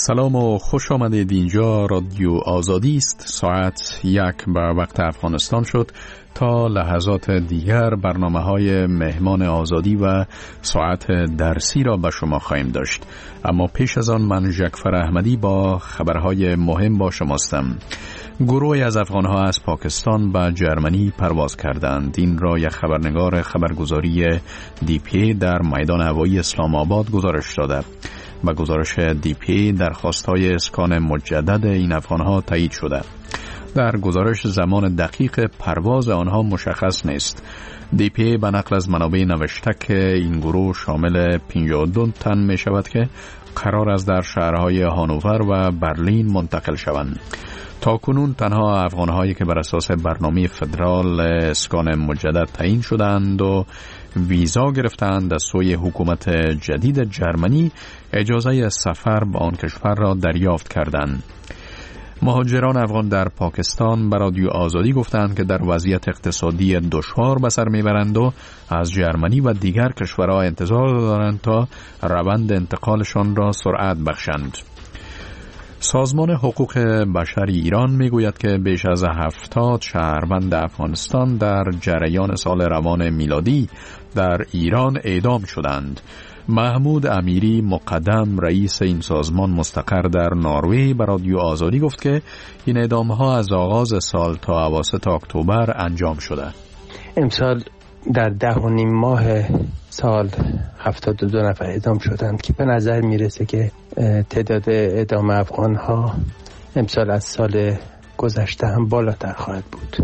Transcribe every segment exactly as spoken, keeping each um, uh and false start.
سلام و خوش آمدید. اینجا رادیو آزادی است. ساعت یک بر وقت افغانستان شد. تا لحظات دیگر برنامه‌های مهمان آزادی و ساعت درسی را به شما خواهیم داشت. اما پیش از آن من جعفر احمدی با خبرهای مهم با شماستم. گروهی از افغانها از پاکستان به جرمنی پرواز کردند. این را یک خبرنگار خبرگزاری دی پی در میدان هوایی اسلام آباد گزارش داده. با گزارش دی پی درخواست‌های اسکان مجدد این افغانها تایید شده. در گزارش زمان دقیق پرواز آنها مشخص نیست. دی پی به نقل از منابع نوشته که این گروه شامل پنجاه و دو تن می شود که قرار است در شهرهای هانوور و برلین منتقل شوند. تا کنون تنها افغانهایی که بر اساس برنامه فدرال اسکان مجدد تعیین شدند و ویزا گرفتند از سوی حکومت جدید جرمنی اجازه سفر به آن کشور را دریافت کردند. مهاجران افغان در پاکستان به رادیو آزادی گفتند که در وضعیت اقتصادی دشوار به سر میبرند و از جرمنی و دیگر کشورها انتظار دارند تا روند انتقالشان را سرعت بخشند. سازمان حقوق بشر ایران میگوید که بیش از هفتاد شهروند افغانستان در جریان سال روان میلادی در ایران اعدام شدند. محمود امیری مقدم رئیس این سازمان مستقر در نروژ به رادیو آزادی گفت که این اعدام‌ها از آغاز سال تا اواسط اکتبر انجام شده. امسال در ده و نیم ماه سال هفتاد و دو نفر اعدام شدند که به نظر میرسه که تعداد اعدام افغان‌ها امسال از سال گذشته هم بالاتر خواهد بود.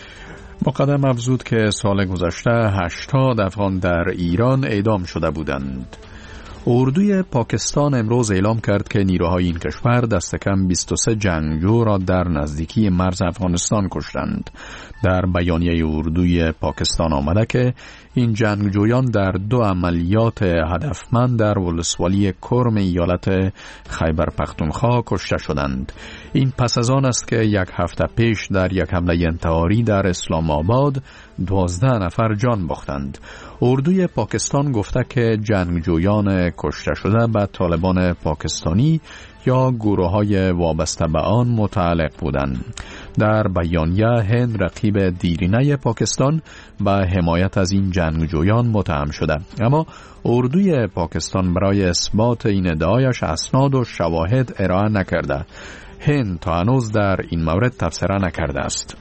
مقدم افزود که سال گذشته هشتاد افغان در ایران اعدام شده بودند. اردوی پاکستان امروز اعلام کرد که نیروهای این کشور دست کم بیست و سه جنگجو را در نزدیکی مرز افغانستان کشتند. در بیانیه اردوی پاکستان آمده که این جنگجویان در دو عملیات هدفمند در ولسوالی کرم ایالت خیبر پختونخوا کشته شدند. این پس از آن است که یک هفته پیش در یک حمله انتحاری در اسلام آباد دوازده نفر جان باختند. اردوی پاکستان گفته که جنگجویان کشته شده به طالبان پاکستانی یا گروه‌های وابسته به آن متعلق بودند. در بیانیه هند رقیب دیرینه پاکستان به حمایت از این جنگجویان متهم شده، اما اردوی پاکستان برای اثبات این ادعایش اسناد و شواهد ارائه نکرده. هند تا هنوز در این مورد تبصره نکرده است.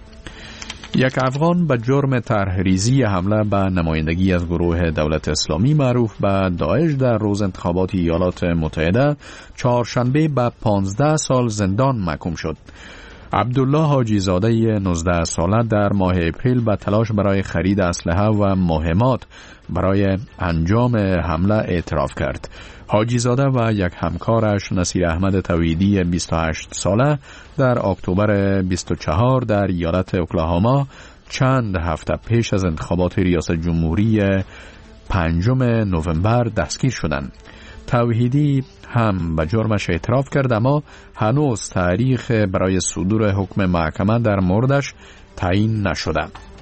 یک افغان به جرم طرحریزی حمله به نمایندگی از گروه دولت اسلامی معروف به داعش در روز انتخابات ایالات متحده چهارشنبه به پانزده سال زندان محکوم شد. عبدالله حاجی زاده نوزده ساله در ماه اپریل به تلاش برای خرید اسلحه و مهمات برای انجام حمله اعتراف کرد. حاجی زاده و یک همکارش نصیر احمد توحیدی بیست و هشت ساله در اکتبر بیست و چهار در ایالت اوکلاهاما چند هفته پیش از انتخابات ریاست جمهوری پنجم نوامبر دستگیر شدند. توحیدی هم به جرمش اعتراف کرد، اما هنوز تاریخ برای صدور حکم محکمه در موردش تعیین نشده.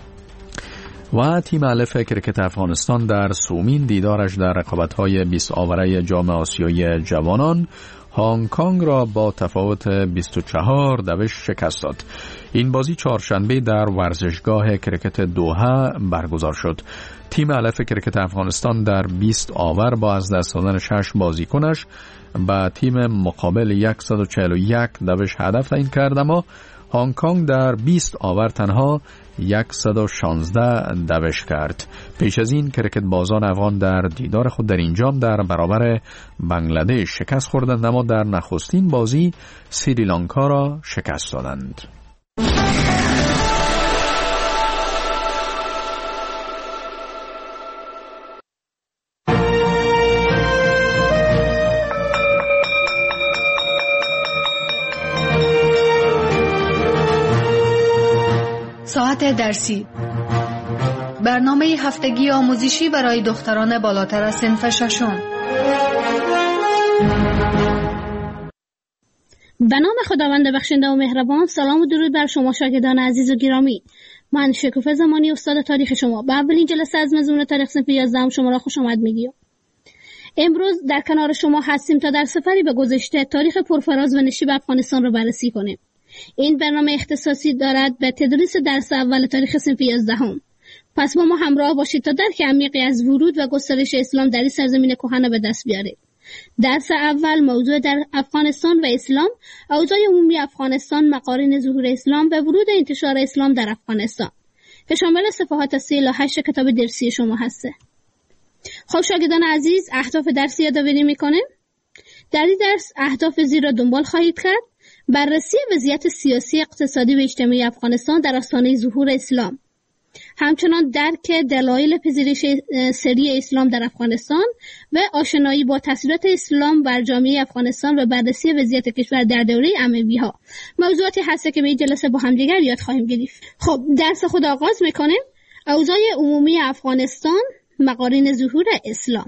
و تیم الف کرکت افغانستان در سومین دیدارش در رقابت‌های بیست آوره جام آسیایی جوانان هنگ کنگ را با تفاوت بیست و چهار دوش شکست داد. این بازی چهارشنبه در ورزشگاه کرکت دوحه برگزار شد. تیم الف کرکت افغانستان در بیست آور با از دست دادن شش بازیکنش با تیم مقابل صد و چهل و یک دوش هدف تعیین کرد، اما هنگ کنگ در بیست آور تنها صد و شانزده دوش کرد. پیش از این کرکت بازان افغان در دیدار خود در این جام در برابر بنگلادش شکست خوردند، اما در نخستین بازی سریلانکا را شکست دادند. ساعت درسی، برنامه هفتگی آموزشی برای دختران بالاتر از صنف ششم. به نام خداوند بخشنده و مهربان. سلام و درود بر شما شاگردان عزیز و گرامی. من شکوفه زمانی استاد تاریخ شما به اولین جلسه از مضمون تاریخ صنف یازده شما را خوش آمد میگیم. امروز در کنار شما هستیم تا در سفری به گذشته تاریخ پرفراز و نشیب افغانستان را بررسی کنیم. این برنامه اختصاصی دارد به تدریس درس اول تاریخ صنف یازدهم. پس با ما همراه باشید تا درک عمیقی از ورود و گسترش اسلام در این سرزمین کهن به دست بیارید. درس اول موضوع در افغانستان و اسلام، اوضاع عمومی افغانستان، مقارن ظهور اسلام و ورود انتشار اسلام در افغانستان که شامل صفحات سی الی هشت کتاب درسی شما هسته. خب شاگردان عزیز، اهداف درس یادآوری میکنیم. در این درس اهداف زیر را دنبال خواهید کرد: بررسی وضعیت سیاسی، اقتصادی و اجتماعی افغانستان در آستانه ظهور اسلام، همچنان درک دلایل پذیرش سری اسلام در افغانستان و آشنایی با تاثیرات اسلام بر جامعه افغانستان و بررسی وضعیت کشور در دوره اموی‌ها. موضوعاتی هست که به این جلسه با هم دیگر یاد خواهیم گرفت. خب درس خود آغاز میکنیم. اوضاع عمومی افغانستان، مقارن ظهور اسلام.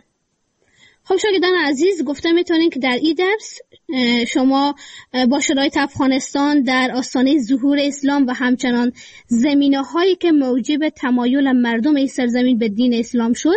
خب شاگردان عزیز، گفته میتونین که در این درس شما با شرایط افغانستان در آستانه ظهور اسلام و همچنان زمینه‌هایی که موجب تمایل مردم این سرزمین به دین اسلام شد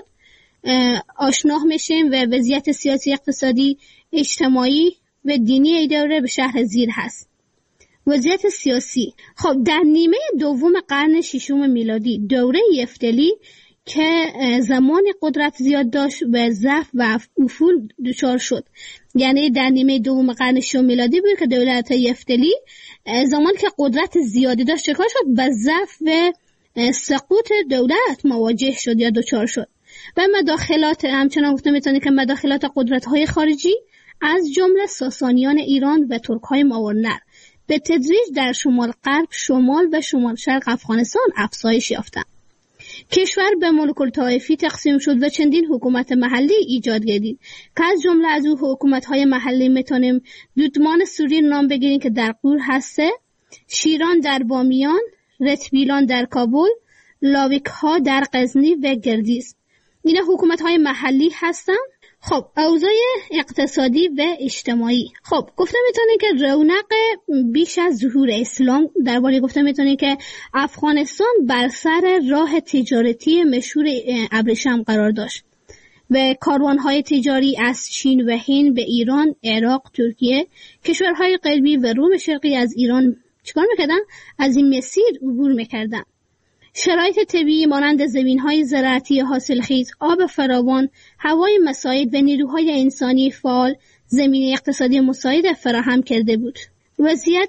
آشنا میشیم و وضعیت سیاسی، اقتصادی، اجتماعی و دینی این دوره به شرح زیر هست. وضعیت سیاسی. خب در نیمه دوم قرن ششم میلادی، دوره یفتلی که زمان قدرت زیاد داشت و ضعف و افول دچار شد، یعنی در نیمه دوم قرن ششم میلادی بود که دولت یفتلی زمان که قدرت زیادی داشت چکار شد؟ به ضعف و سقوط دولت مواجه شد یا دچار شد و مداخلات، همچنان گفته میتونی که مداخلات قدرت‌های خارجی از جمله ساسانیان ایران و ترک‌های ماورنر به تدریج در شمال غرب، شمال و شمال شرق افغانستان افزایش یافتند. کشور به ملوک الطوایفی تقسیم شد و چندین حکومت محلی ایجاد گردید که از جمله از او حکومت‌های محلی میتونیم دودمان سوری نام بگیریم که در قور هسته، شیران در بامیان، رتبیلان در کابل، لاویک‌ها در غزنی و گردیز. اینا حکومت‌های محلی هستند. خب اوضاع اقتصادی و اجتماعی. خب گفته میتونه که رونق بیش از ظهور اسلام، درباره گفته میتونه که افغانستان بر سر راه تجارتی مشهور ابریشم قرار داشت و کاروانهای تجاری از چین و هند به ایران، عراق، ترکیه، کشورهای غربی و روم شرقی از ایران چیکار میکردن؟ از این مسیر عبور میکردن. شرایط طبیعی مانند زمین‌های زراعتی حاصلخیز، آب فراوان، هوای مساعد و نیروهای انسانی فعال زمینه اقتصادی مساعد فراهم کرده بود. وضعیت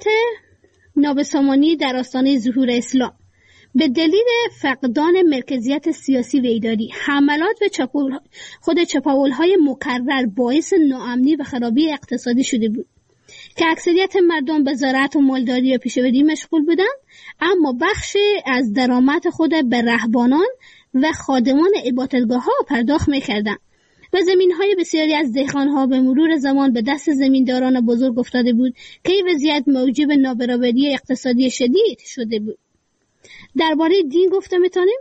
نابسامانی در آستانه ظهور اسلام به دلیل فقدان مرکزیت سیاسی و اداری، حملات و چپاول خود چپاول‌های مکرر باعث ناامنی و خرابی اقتصادی شده بود که اکثریت مردم به زراعت و مالداری و پیشه‌وری مشغول بودند، اما بخش از درآمد خود به رهبانان و خادمان عبادتگاه‌ها پرداخت می‌کردند و زمین‌های بسیاری از دهقان‌ها به مرور زمان به دست زمینداران بزرگ افتاده بود که این وضعیت موجب نابرابری اقتصادی شدید شده بود. درباره دین گفته می‌تونیم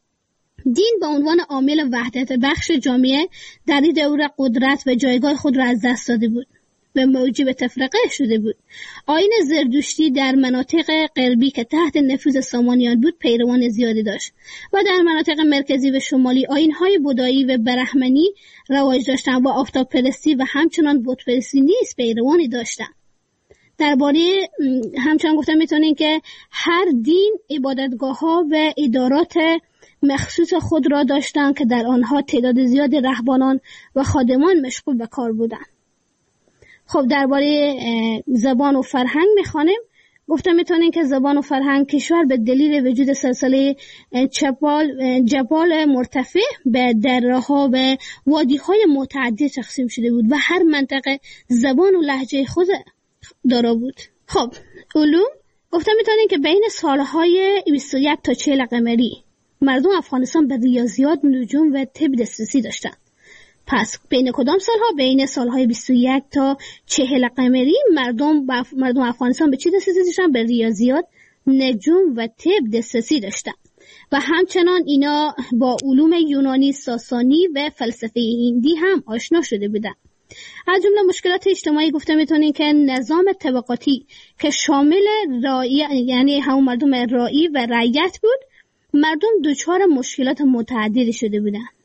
دین به عنوان عامل وحدت بخش جامعه در این دوره قدرت و جایگاه خود را از دست داده بود و موجب تفرقه شده بود. آیین زردشتی در مناطق غربی که تحت نفوذ سامانیان بود پیروان زیادی داشت و در مناطق مرکزی و شمالی آیین‌های بودایی و برهمنی رواج داشتند و آفتاب پرستی و همچنان بت پرستی نیز پیروانی داشتند. درباره همچنان گفتم میتونین که هر دین عبادتگاه‌ها و ادارات مخصوص خود را داشتند که در آنها تعداد زیاد رهبانان و خادمان مشغول به کار بودند. خب درباره زبان و فرهنگ میخوانیم. گفتم میتونین که زبان و فرهنگ کشور به دلیل وجود سلسله چپال جبال مرتفع به دره‌ها و وادی‌های متعدد تقسیم شده بود و هر منطقه زبان و لهجه خود دارا بود. خب علوم گفتم میتونین که بین سالهای بیست و یک تا چهل قمری مردم افغانستان به ریاضیات، نجوم و طب دسترسی داشتند. پس بین کدام سالها؟ بین سالهای بیست و یک تا چهل قمری مردم بف... مردم افغانستان به چی دسترسی داشتن؟ به ریاضیات، نجوم و طب دسترسی داشتن و همچنان اینا با علوم یونانی، ساسانی و فلسفه هندی هم آشنا شده بودن. از جمله مشکلات اجتماعی گفته میتونین که نظام طبقاتی که شامل رعیت، یعنی هم مردم رعی و رعیت بود، مردم دچار مشکلات متعددی شده بودن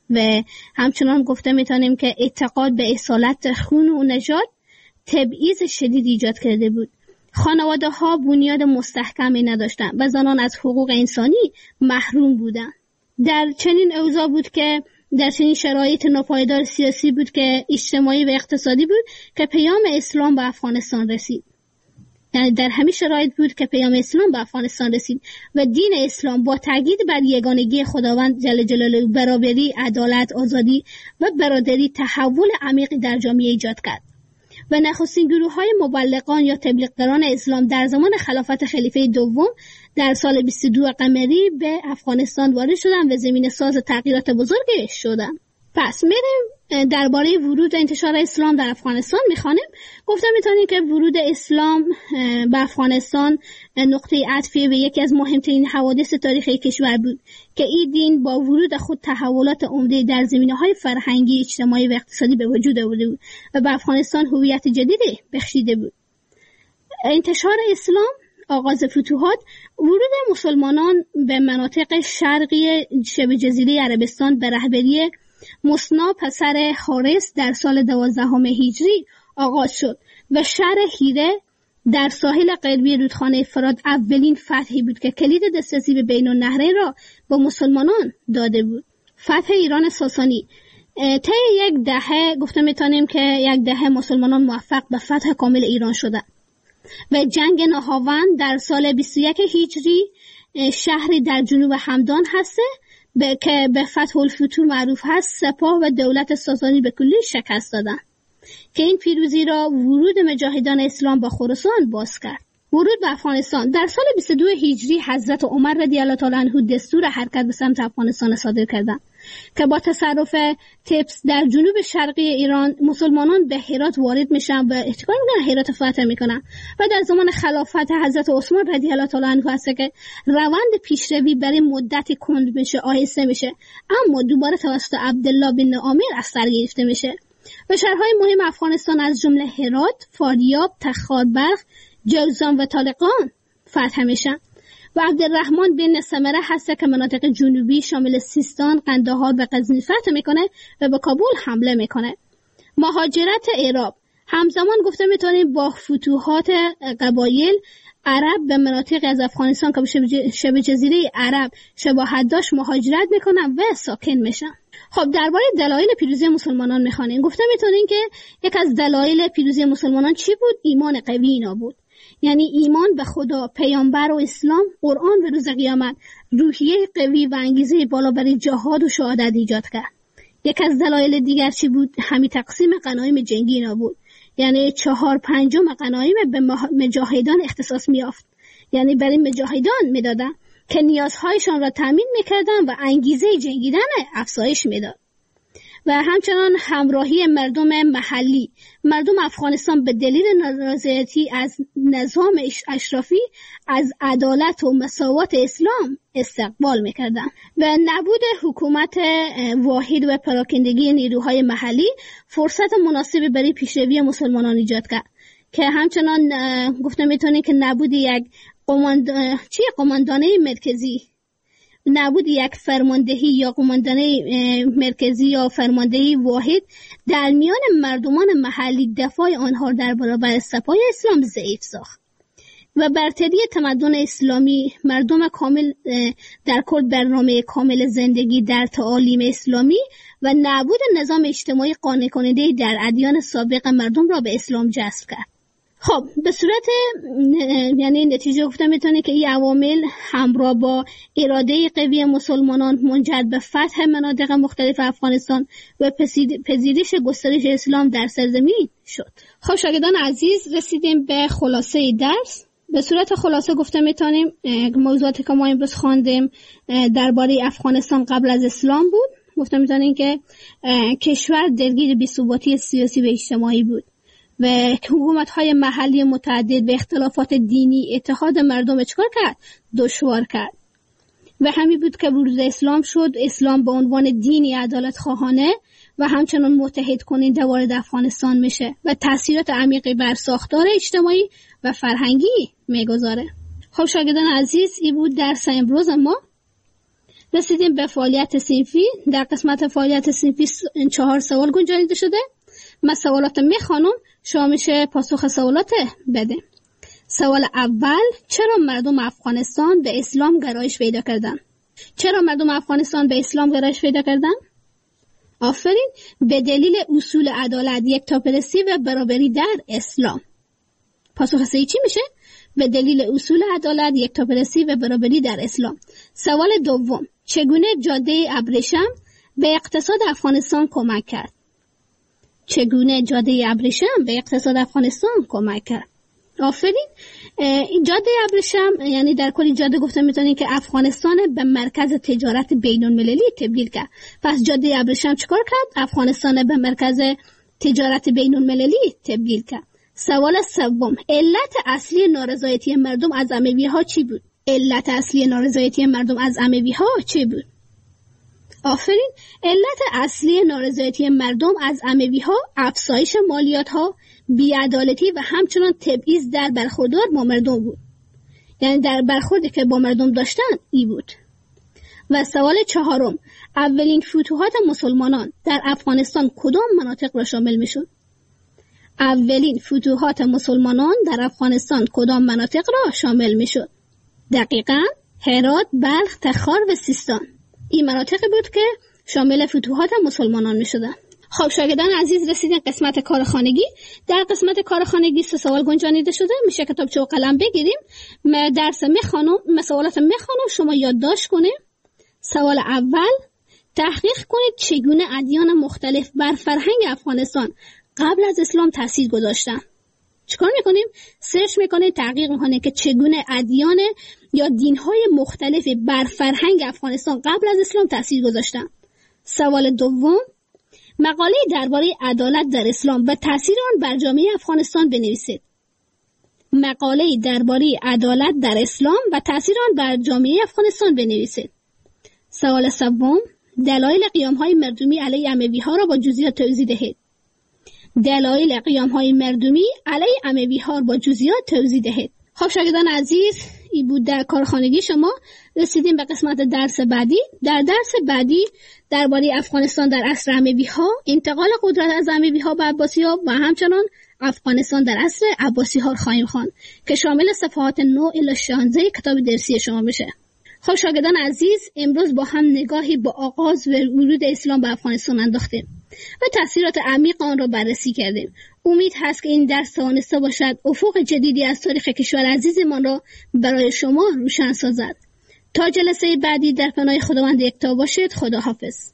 و همچنان گفته میتونیم که اعتقاد به اصالت خون و نژاد تبعیض شدید ایجاد کرده بود. خانواده ها بنیاد مستحکمی نداشتند و زنان از حقوق انسانی محروم بودند. در چنین اوضاع بود که در چنین شرایط ناپایدار سیاسی بود که اجتماعی و اقتصادی بود که پیام اسلام به افغانستان رسید. یعنی در همین شرایط بود که پیام اسلام به افغانستان رسید و دین اسلام با تاکید بر یگانگی خداوند جل جلاله، برابری، عدالت، آزادی و برادری تحول عمیقی در جامعه ایجاد کرد و نخستین گروه‌های مبلغان یا تبلیغگران اسلام در زمان خلافت خلیفه دوم در سال بیست و دو قمری به افغانستان وارد شدند و زمینه ساز تغییرات بزرگی شدند. پس میریم درباره ورود و انتشار اسلام در افغانستان میخوانیم. گفتم میتونیم که ورود اسلام به افغانستان نقطه عطفی به یکی از مهمترین حوادث تاریخی کشور بود که این دین با ورود خود تحولات عمده در زمینه‌های فرهنگی، اجتماعی و اقتصادی به وجود آورده بود و به افغانستان هویت جدیدی بخشیده بود. انتشار اسلام، آغاز فتوحات، ورود مسلمانان به مناطق شرقی شبه جزیره عربستان به رهبری مصنا پسر حارس در سال دوازدهم هجری آغاز شد و شهر هیره در ساحل غربی رودخانه فرات اولین فتحی بود که کلید دسترسی به بین النهرین را با مسلمانان داده بود. فتح ایران ساسانی طی یک دهه گفته میتونیم که یک دهه مسلمانان موفق به فتح کامل ایران شدند و جنگ نهاوند در سال بیست و یک هجری شهری در جنوب همدان هسته به که به فتح الفتوح معروف هست، سپاه و دولت ساسانی به کلی شکست دادند که این پیروزی را ورود مجاهدان اسلام به خراسان باز کرد. ورود به افغانستان در سال بیست و دو هجری حضرت عمر رضی الله تعالی عنه دستور حرکت به سمت افغانستان صادر کردند که با تصرف تبس در جنوب شرقی ایران مسلمانان به هرات وارد میشن و احتکار میکنن، هرات فتح میکنن و در زمان خلافت حضرت عثمان رضی الله تعالی عنه هست که روند پیشروی برای مدتی کند میشه، آهسته میشه، اما دوباره توسط عبدالله بن عامر از سر گرفته میشه و شهرهای مهم افغانستان از جمله هرات، فاریاب، تخاربرق، جوزان و طالقان فتح میشن و عبدالرحمن بن سمره هست که مناطق جنوبی شامل سیستان، قندهار و غزنی فتح میکنه و به کابل حمله میکنه. مهاجرت عرب همزمان گفته میتونیم با فتوحات قبایل عرب به مناطق از افغانستان که به شبه جزیره عرب شباهت داشت مهاجرت میکنن و ساکن میشن. خب درباره دلایل پیروزی مسلمانان میخوانیم. گفته میتونیم که یک از دلایل پیروزی مسلمانان چی بود؟ ایمان قوی اینا بود. یعنی ایمان به خدا، پیامبر و اسلام، قرآن و روز قیامت روحیه قوی و انگیزه بالا برای جهاد و شهادت ایجاد کرد. یک از دلایل دیگر چی بود؟ همین تقسیم غنایم جنگی اینا بود. یعنی چهار پنجم غنایم به مجاهدان اختصاص میافت، یعنی برای مجاهدان میدادن که نیازهایشان را تامین میکردن و انگیزه جنگیدن افزایش میداد. و همچنان همراهی مردم محلی. مردم افغانستان به دلیل نارضایتی از نظام اشرافی از عدالت و مساوات اسلام استقبال میکردند و نبود حکومت واحد و پراکندگی نیروهای محلی فرصت مناسبی برای پیشروی مسلمانان ایجاد کرد که همچنان گفته میتونی که نبود یک قماند... چی قماندانه مرکزی، نبود یک فرماندهی یا قماندانه مرکزی یا فرماندهی واحد در میان مردمان محلی دفاع آنها در برابر سپاه اسلام ضعیف ساخت و برتری تمدن اسلامی، مردم کامل در کل برنامه کامل زندگی در تعالیم اسلامی و نبود نظام اجتماعی قانع کننده در ادیان سابق مردم را به اسلام جذب کرد. خب به صورت یعنی نتیجه گفته میتونه که این عوامل همراه با اراده قوی مسلمانان منجر به فتح مناطق مختلف افغانستان و پذیرش گسترش اسلام در سرزمین شد. خب شاگردان عزیز، رسیدیم به خلاصه درس. به صورت خلاصه گفته میتونیم موضوعاتی که ما امروز خواندیم درباره افغانستان قبل از اسلام بود. گفته میتونیم که کشور درگیر بی‌ثباتی سیاسی و اجتماعی بود و حکومت‌های محلی متعدد به اختلافات دینی اتحاد مردم چکار کرد؟ دشوار کرد و همین بود که ورود اسلام شد. اسلام به عنوان دینی عدالت خواهانه و همچنان متحد کننده وارد افغانستان میشه و تأثیرات عمیقی بر ساختار اجتماعی و فرهنگی میگذاره. خب شاگردان عزیز، این بود درس امروز ما. رسیدیم به فعالیت صنفی. در قسمت فعالیت صنفی چهار سوال گنجانیده شده. من سوالات میخوانم، شما میشه پاسخ سوالات بده. سوال اول: چرا مردم افغانستان به اسلام گرایش پیدا کردن؟ چرا مردم افغانستان به اسلام گرایش پیدا کردن؟ آفرین، به دلیل اصول عدالت، یکتاپرستی و برابری در اسلام. پاسخ صحیح چی میشه؟ به دلیل اصول عدالت، یکتاپرستی و برابری در اسلام. سوال دوم: چگونه جاده ابریشم به اقتصاد افغانستان کمک کرد؟ چگونه جاده ابریشم به اقتصاد افغانستان کمک کرد؟ آفرین، این جاده ابریشم یعنی در کلی جاده گفته میتونیم که افغانستان به مرکز تجارت بین المللی تبدیل کرد. پس جاده ابریشم چیکار کرد؟ افغانستان به مرکز تجارت بین المللی تبدیل کرد. سوال سوم: علت اصلی نارضایتی مردم از اموی ها چی بود؟ علت اصلی نارضایتی مردم از اموی ها چی بود؟ آفرین، علت اصلی نارضایتی مردم از اموی ها افزایش مالیات ها، بی‌عدالتی و همچنان تبعیض در برخوردار با مردم بود. یعنی در برخوردی که با مردم داشتن ای بود. و سوال چهارم: اولین فتوحات مسلمانان در افغانستان کدام مناطق را شامل میشد؟ اولین فتوحات مسلمانان در افغانستان کدام مناطق را شامل میشد؟ دقیقاً هرات، بلخ، تخار و سیستان. این مناطقی بود که شامل فتوحات مسلمانان میشدن. خب شاگردان عزیز، رسیدین قسمت کارخانگی. در قسمت کارخانگی سه سوال گنجانیده شده. میشه کتابچه و قلم بگیریم. من درس میخوانم، مسئولات میخوانم، شما یادداشت کنید. سوال اول: تحقیق کنید چگونه ادیان مختلف بر فرهنگ افغانستان قبل از اسلام تاثیر گذاشتن. چیکار میکنیم؟ سرچ میکنید، تحقیق میکنید که چگونه ادیان یا دینهای مختلف بر فرهنگ افغانستان قبل از اسلام تاثیر گذاشتن. سوال دوم: مقاله درباره عدالت در اسلام و تاثیر آن بر جامعه افغانستان بنویسید. مقاله درباره عدالت در اسلام و تاثیر آن بر جامعه افغانستان بنویسید. سوال سوم: دلایل قیام‌های مردمی علیه اموی‌ها را با جزئیات توضیح دهید. دلایل قیام‌های مردمی علیه اموی‌ها را با جزئیات توضیح دهید. خب شاگردان عزیز، این بود در کارخانگی شما. رسیدیم به قسمت درس بعدی. در درس بعدی درباره افغانستان در عصر اموی‌ها، انتقال قدرت از اموی‌ها به عباسی‌ها و همچنان افغانستان در عصر عباسی‌ها خواهیم خواند که شامل صفحات نه الی شانزده کتاب درسی شما میشه. خب شاگردان عزیز، امروز با هم نگاهی با آغاز و ورود اسلام به افغانستان انداختیم و تأثیرات عمیق آن را بررسی کردیم. امید هست که این درس توانسته باشد افق جدیدی از تاریخ کشور عزیزمان را برای شما روشن سازد. تا جلسه بعدی در پناه خداوند یکتا باشید. خدا حافظ.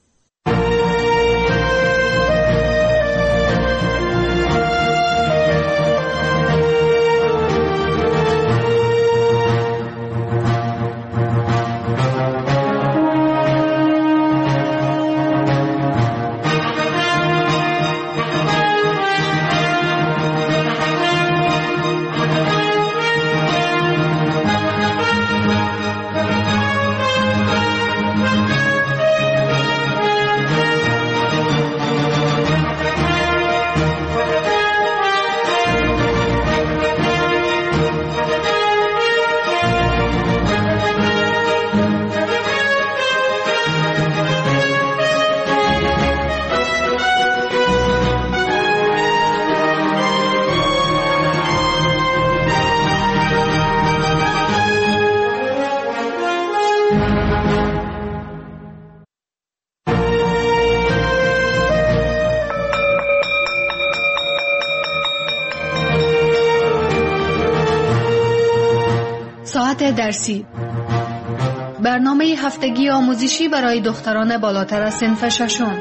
ساعت درسی، برنامه هفتگی آموزشی برای دختران بالاتر از صنف ششم.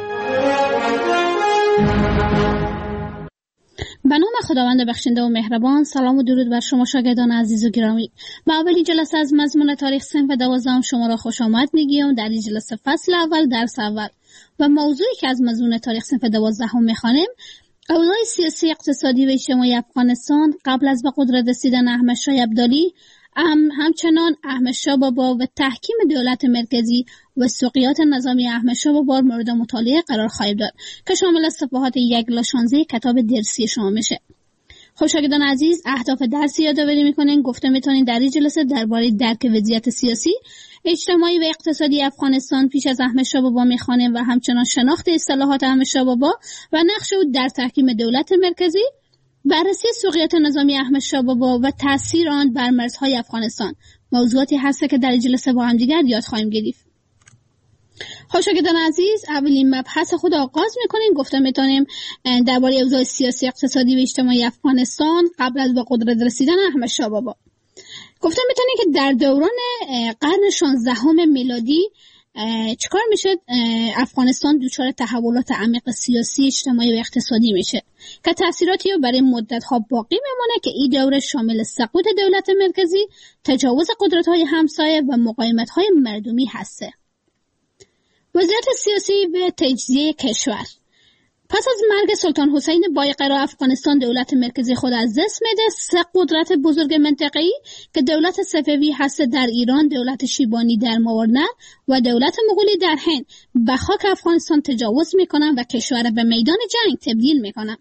به نام خداوند بخشنده و مهربان. سلام و درود بر شما شاگردان عزیز و گرامی. با اولین جلسه از مضمون تاریخ صنف دوازدهم شما را خوش آمد میگیم. در این جلسه فصل اول، درس اول و موضوعی که از مضمون تاریخ صنف دوازدهم میخوانیم، اوضاع سیاسی، اقتصادی و اجتماعی افغانستان قبل از به قدرت رسیدن احمد شاه ابدالی، هم همچنان احمد شاه بابا و تحکیم دولت مرکزی و سقوط نظامی احمد شاه بابا مورد مطالعه قرار خواهیم داد که شامل صفحات یک الی شانزده کتاب درسی شما میشه. خب شاگردان عزیز، اهداف درسی یادآوری میکنین. گفته میتونین در این جلسه درباره درک وضعیت سیاسی، اجتماعی و اقتصادی افغانستان پیش از احمد شاه بابا میخوانیم و همچنان شناخت اصطلاحات احمد شاه بابا و نقش او در تحکیم دولت مرکزی، بررسی سوقیات نظامی احمد شاه بابا و تاثیر آن بر مرزهای افغانستان موضوعاتی هست که در جلسه با هم دیگر یاد خواهیم گرفت. شاگردان عزیز، اولین مبحث خود آغاز میکنیم. گفتم میتونیم درباره اوضاع سیاسی، اقتصادی و اجتماعی افغانستان قبل از به قدرت رسیدن احمد شاه بابا. گفتم میتونیم که در دوران قرن شانزدهم میلادی چیکار میشه؟ افغانستان دچار تحولات عمیق سیاسی، اجتماعی و اقتصادی میشه که تأثیراتی رو برای مدت‌ها باقی میمونه که این دوره شامل سقوط دولت مرکزی، تجاوز قدرت‌های همسایه و مقاومت‌های مردمی هسته. وضعیت سیاسی و تجزیه کشور. پس از مرگ سلطان حسین بایقرا افغانستان دولت مرکزی خود از دست میده. سه قدرت بزرگ منطقه‌ای که دولت صفوی هست در ایران، دولت شیبانی در ماورنه و دولت مغولی در هند به خاک افغانستان تجاوز میکنن و کشور به میدان جنگ تبدیل میکنن.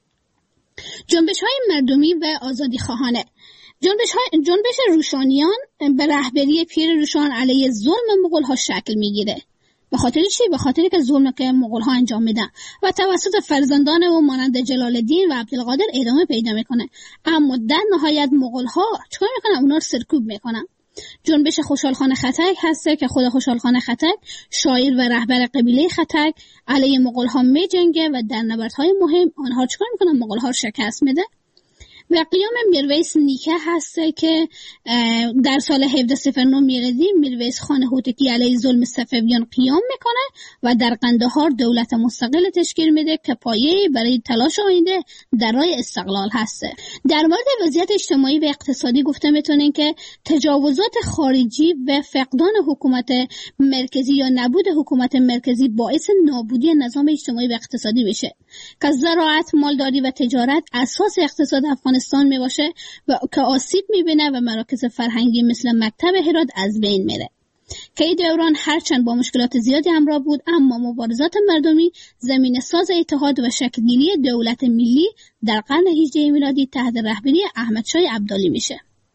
جنبش‌های مردمی و آزادی خواهانه. جنبش, های... جنبش روشانیان به رهبری پیر روشان علیه ظلم مغول‌ها شکل میگیره. به خاطر چی؟ به خاطری که ظلمی که مغول‌ها انجام میدن و توسط فرزندان او مانند جلال الدین و عبدالقادر ادامه پیدا میکنه. اما در نهایت مغول‌ها چیکار میکنن؟ اونا رو سرکوب میکنن. جنبش خوشحال خان خطک هسته که خود خوشحال خان خطک شاعر و رهبر قبیله خطک علیه مغول‌ها میجنگه و در نبردهای مهم آنها چیکار میکنن؟ مغول‌ها رو شکست میده. و قیام میرویس نیکه هسته که در سال هفده صفر نه میلادی میرویس خان هوتکی علیه ظلم صفویان قیام میکنه و در قندهار دولت مستقل تشکیل میده که پایه برای تلاش آینده در راه استقلال هسته. در مورد وضعیت اجتماعی و اقتصادی گفته میتونین که تجاوزات خارجی و فقدان حکومت مرکزی یا نبود حکومت مرکزی باعث نابودی نظام اجتماعی و اقتصادی میشه که زراعت، مالداری و تجارت اساس اقتصاد افغانستان می باشه و که آسیب میبینه و مراکز فرهنگی مثل مکتب هرات از بین میره. که این دوران هرچند با مشکلات زیادی همراه بود، اما مبارزات مردمی زمین ساز اتحاد و شکل‌گیری دولت ملی در قرن هجده میلادی تحت رهبری احمد شاه عبدالی میشه.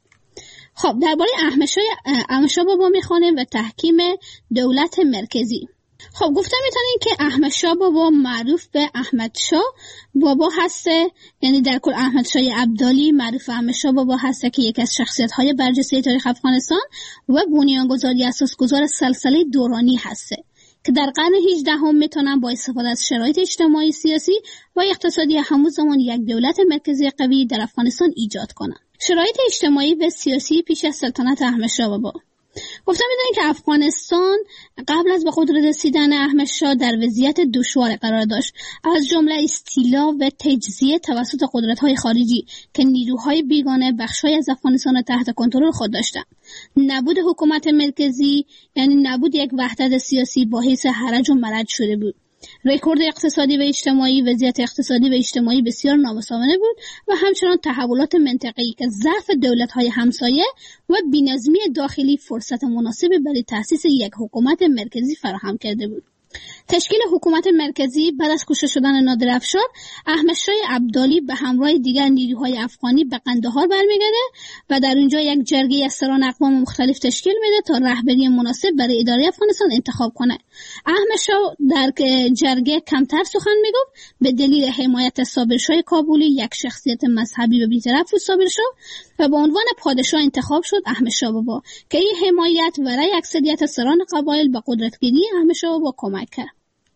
خب درباره احمد شاه احمد شاه بابا میخوانیم و تحکیم دولت مرکزی. خب گفتم میتونین که احمد شاه بابا معروف به احمد شاه بابا هسته، یعنی در کل احمد شاه عبدالی معروف احمد شاه بابا هسته که یکی از شخصیت‌های برجسته تاریخ افغانستان و بنیانگذاری اساسگذار سلسله دورانی هسته که در قرن هجدهم میتونن با استفاده از شرایط اجتماعی، سیاسی و اقتصادی همون زمان یک دولت مرکزی قوی در افغانستان ایجاد کنن. شرایط اجتماعی و سیاسی پیش از سلطنت احمد شاه بابا. گفتم میدونید که افغانستان قبل از به قدرت رسیدن احمد شاه در وضعیت دشوار قرار داشت، از جمله استیلا و تجزیه توسط قدرت‌های خارجی که نیروهای بیگانه بخش‌های از افغانستان را تحت کنترل خود داشتند. نبود حکومت مرکزی یعنی نبود یک وحدت سیاسی باعث هرج و مرج شده بود. رکورد اقتصادی و اجتماعی، وضعیت اقتصادی و اجتماعی بسیار نامساوانه بود و همچنان تحولات منطقه‌ای که ضعف دولت‌های همسایه و بی‌نظمی داخلی فرصت مناسبی برای تأسیس یک حکومت مرکزی فراهم کرده بود. تشکیل حکومت مرکزی بعد از کشته شدن نادر افشار، احمد شاه عبدالی به همراه دیگر نیروهای افغانی به قندهار برمیگرده و در اونجا یک جرگه از سران اقوام مختلف تشکیل میده تا رهبری مناسب برای اداره افغانستان انتخاب کنه. احمد شاه در جرگه کمتر سخن میگفت به دلیل حمایت صابر شاه کابلی، یک شخصیت مذهبی و بی‌طرف بود صابر شاه، و به عنوان پادشاه انتخاب شد احمد شاه بابا که این حمایت و رأی اکثریت سران قبایل به قدرتگیری احمد شاه بابا کمک کرد.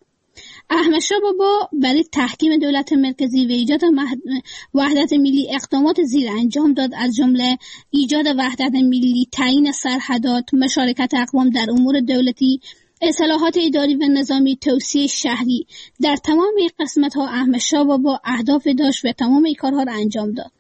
احمد شاه بابا برای تحکیم دولت مرکزی و ایجاد وحدت ملی اقدامات زیر انجام داد، از جمله ایجاد وحدت ملی، تعیین سرحدات، مشارکت اقوام در امور دولتی، اصلاحات اداری و نظامی، توسعه شهری. در تمام این قسمت‌ها احمد شاه بابا اهداف داشت و تمام این کارها را انجام داد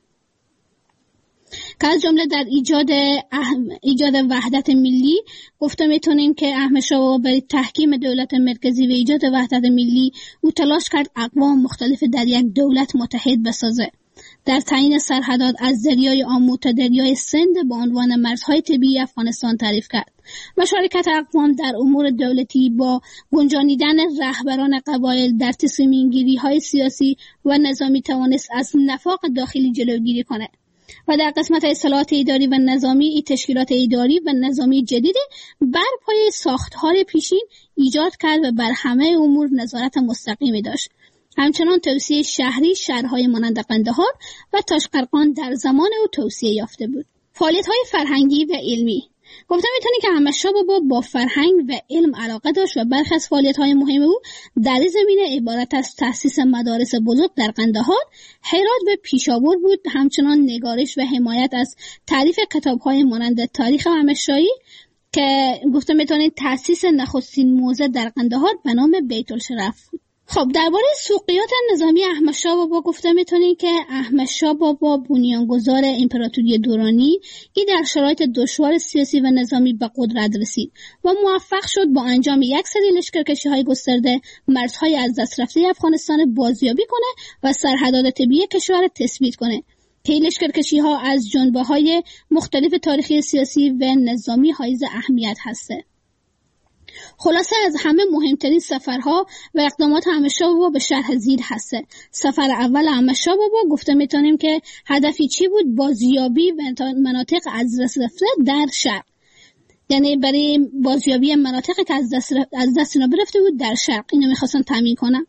که از جمله در ایجاد ایجاد وحدت ملی گفته میتونیم که احمد شاه بابا برای تحکیم دولت مرکزی و ایجاد وحدت ملی او تلاش کرد اقوام مختلف در یک دولت متحد بسازه. در تعیین سرحدات از دریای آمو تا دریای سند به عنوان مرزهای طبیعی افغانستان تعریف کرد. مشارکت اقوام در امور دولتی با گنجانیدن رهبران قبایل در تصمیم‌گیری‌های سیاسی و نظامی توانست از نفاق داخلی جلوگیری کنه. و در قسمت اصلاحات اداری و نظامی این تشکیلات اداری و نظامی جدید بر پایه ساختار پیشین ایجاد کرد و بر همه امور نظارت مستقیمی داشت. همچنان توسعه شهری شهرهای مانند قندهار و تاشقرغان در زمان او توسعه یافته بود. فعالیت‌های فرهنگی و علمی. گفتم میتونی که احمد شاه بابا با فرهنگ و علم علاقه داشت و برخی از فعالیت‌های مهم او در این زمینه عبارت از تأسیس مدارس بزرگ در قندهار، هرات و پیشاور بود. همچنان نگارش و حمایت از تالیف کتاب‌های مانند تاریخ احمد شاهی که گفتم میتونید تأسیس نخستین موزه در قندهار به نام بیت الشرف بود. خب درباره سوقیات نظامی احمد شاه بابا گفته میتونیم که احمد شاه بابا بنیانگذار امپراتوری دورانی ای در شرایط دشوار سیاسی و نظامی به قدرت رسید و موفق شد با انجام یک سری لشکرکشی‌های گسترده مرزهای از دست رفته افغانستان بازیابی کنه و سرحدات طبیعی کشور تثبیت کنه که این لشکرکشی‌ها از جنبه‌های مختلف تاریخی سیاسی و نظامی حائز اهمیت هسته. خلاصه از همه مهمترین سفرها و اقدامات احمد شاه بابا به شرح زیر هسته. سفر اول احمد شاه بابا گفته میتونیم که هدفی چی بود؟ بازیابی مناطق از دست رفته در شرق، یعنی برای بازیابی مناطقی که از دست از دست اینا برفته بود در شرق، اینو میخواستن تامین کنن.